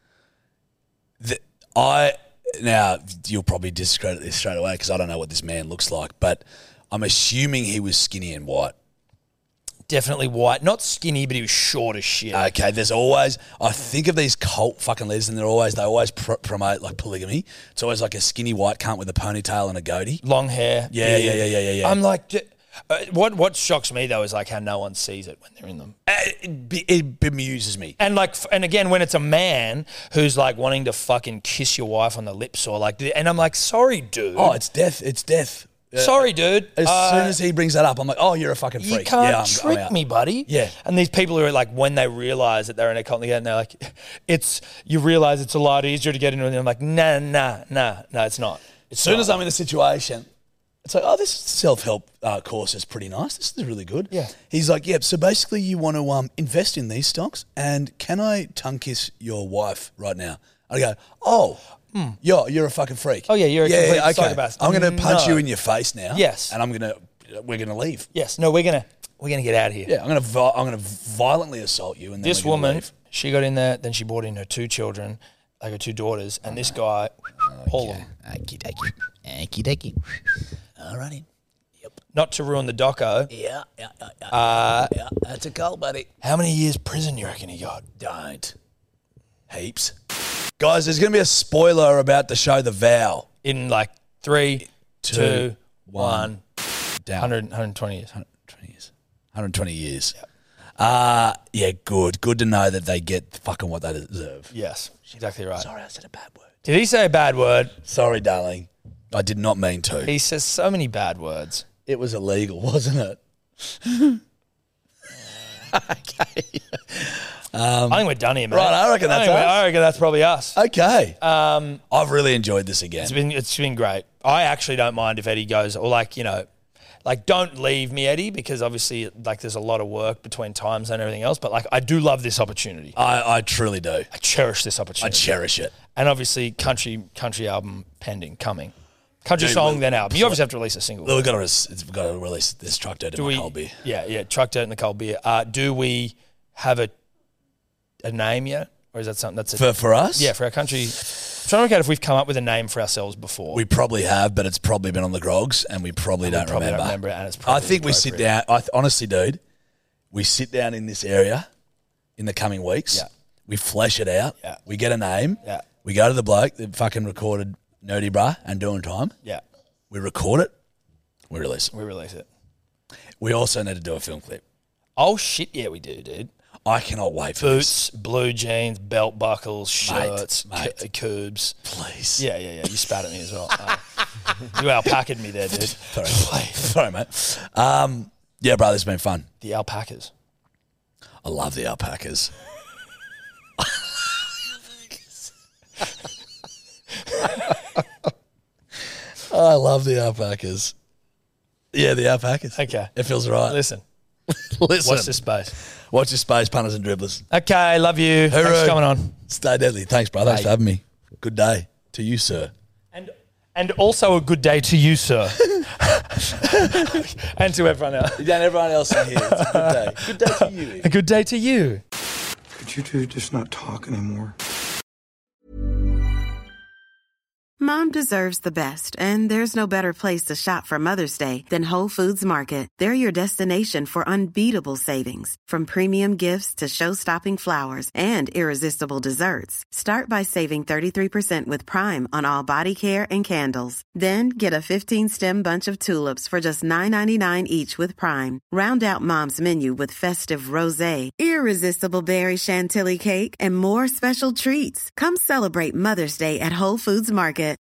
The, I now you'll probably discredit this straight away because I don't know what this man looks like, but I'm assuming he was skinny and white. Definitely white, not skinny, but he was short as shit. Okay, there's always, I think of these cult fucking leaders and they're always, they always pr- promote like polygamy. It's always like a skinny white cunt with a ponytail and a goatee. Long hair. Yeah, yeah, yeah, yeah, yeah. yeah. I'm like, uh, what what shocks me though is like how no one sees it when they're in them. Uh, It, be- it bemuses me. And like, f- and again, when it's a man who's like wanting to fucking kiss your wife on the lips or like, and I'm like, sorry, dude. Oh, it's death. It's death. Uh, sorry, dude. As Uh, soon as he brings that up, I'm like, oh, you're a fucking freak. You can't yeah, I'm, trick I'm out. me, buddy. Yeah. And these people who are like, when they realize that they're in a cult again, they're like, it's, you realize it's a lot easier to get into it. And I'm like, nah, nah, nah, no, it's not. As soon as I'm in a situation, it's like, oh, this self-help uh, course is pretty nice. This is really good. Yeah. He's like, yep, so basically you want to um, invest in these stocks and can I tongue kiss your wife right now? I go, oh, mm. you're, you're a fucking freak. Oh, yeah, you're a yeah, complete yeah, okay. psychopath. I'm going to punch No. you in your face now. Yes. And I'm going to, we're going to leave. Yes, no, we're going to, we're going to get out of here. Yeah, I'm going to, vi- I'm going to violently assault you. And then This we're gonna woman, leave. she got in there, then she brought in her two children, like her two daughters, and this guy, all of them. Okie dokie. Okie dokie. Alrighty. Not to ruin the doco, Yeah, yeah, yeah, yeah. uh, yeah. That's a cult, buddy. how many years prison you reckon he got? Don't. Heaps. Guys, there's going to be a spoiler about the show The Vow. In like three, Two, two, one. one, Down. one hundred, one hundred twenty years. one hundred twenty years. one hundred twenty years. Uh, yeah, good. Good to know that they get fucking what they deserve. Yes, exactly right. Sorry, I said a bad word. Did he say a bad word? Sorry, darling. I did not mean to. He says so many bad words. It was illegal, wasn't it? Okay. Um, I think we're done here, mate. Right, I reckon that's think we're- us. I reckon that's probably us. Okay. Um, I've really enjoyed this again. it's been it's been great. I actually don't mind if Eddie goes, or like you know, like don't leave me, Eddie, because obviously like there's a lot of work between times and everything else. But like I do love this opportunity. I, I truly do. I cherish this I opportunity. cherish it. And obviously, country country album pending, coming. Country Dude, song, we- then album. You obviously have to release a single. We've got to, we've got to release this Truck Dirt Do in my we? cold beer. Yeah, yeah. Truck Dirt and the Cold Beer. Uh, do we have a a name yet, or is that something that's a, For, for us? yeah for our country? I'm trying to work out if we've come up with a name for ourselves before. We probably have, but it's probably been on the grogs and we probably And we don't probably don't remember. remember it, and it's I probably think we sit appropriate. down. I th- honestly, dude, we sit down in this area in the coming weeks. Yeah. We flesh it out. Yeah. We get a name. Yeah. We go to the bloke that fucking recorded Nerdy Bruh and Doing Time. Yeah, We record it. We release it. we release it. We also need to do a film clip. Oh shit, yeah, we do, dude. I cannot wait for this. Boots, blue jeans, belt buckles, shirts, mate. c- coobs. Please. Yeah, yeah, yeah. You spat at me as well. Uh, you alpaca'd me there, dude. Sorry. Sorry, mate. Um, yeah, bro, this has been fun. The alpacas. I love the alpacas. I love the alpacas. Yeah, the alpacas. Okay. It feels right. Listen, Listen. watch this space. Watch your space, punters and dribblers. Okay, love you. Thanks Hooroo. for coming on. Stay deadly. Thanks, bro. Thanks Hey. for having me. Good day to you, sir. And and also a good day to you, sir. And to everyone else. And everyone else in here. It's a good day. Good day to you. A good day to you. Could you two just not talk anymore? Mom deserves the best, and there's no better place to shop for Mother's Day than Whole Foods Market. They're your destination for unbeatable savings, from premium gifts to show-stopping flowers and irresistible desserts. Start by saving thirty-three percent with Prime on all body care and candles. Then get a fifteen-stem bunch of tulips for just nine ninety-nine each with Prime. Round out Mom's menu with festive rosé, irresistible berry chantilly cake, and more special treats. Come celebrate Mother's Day at Whole Foods Market.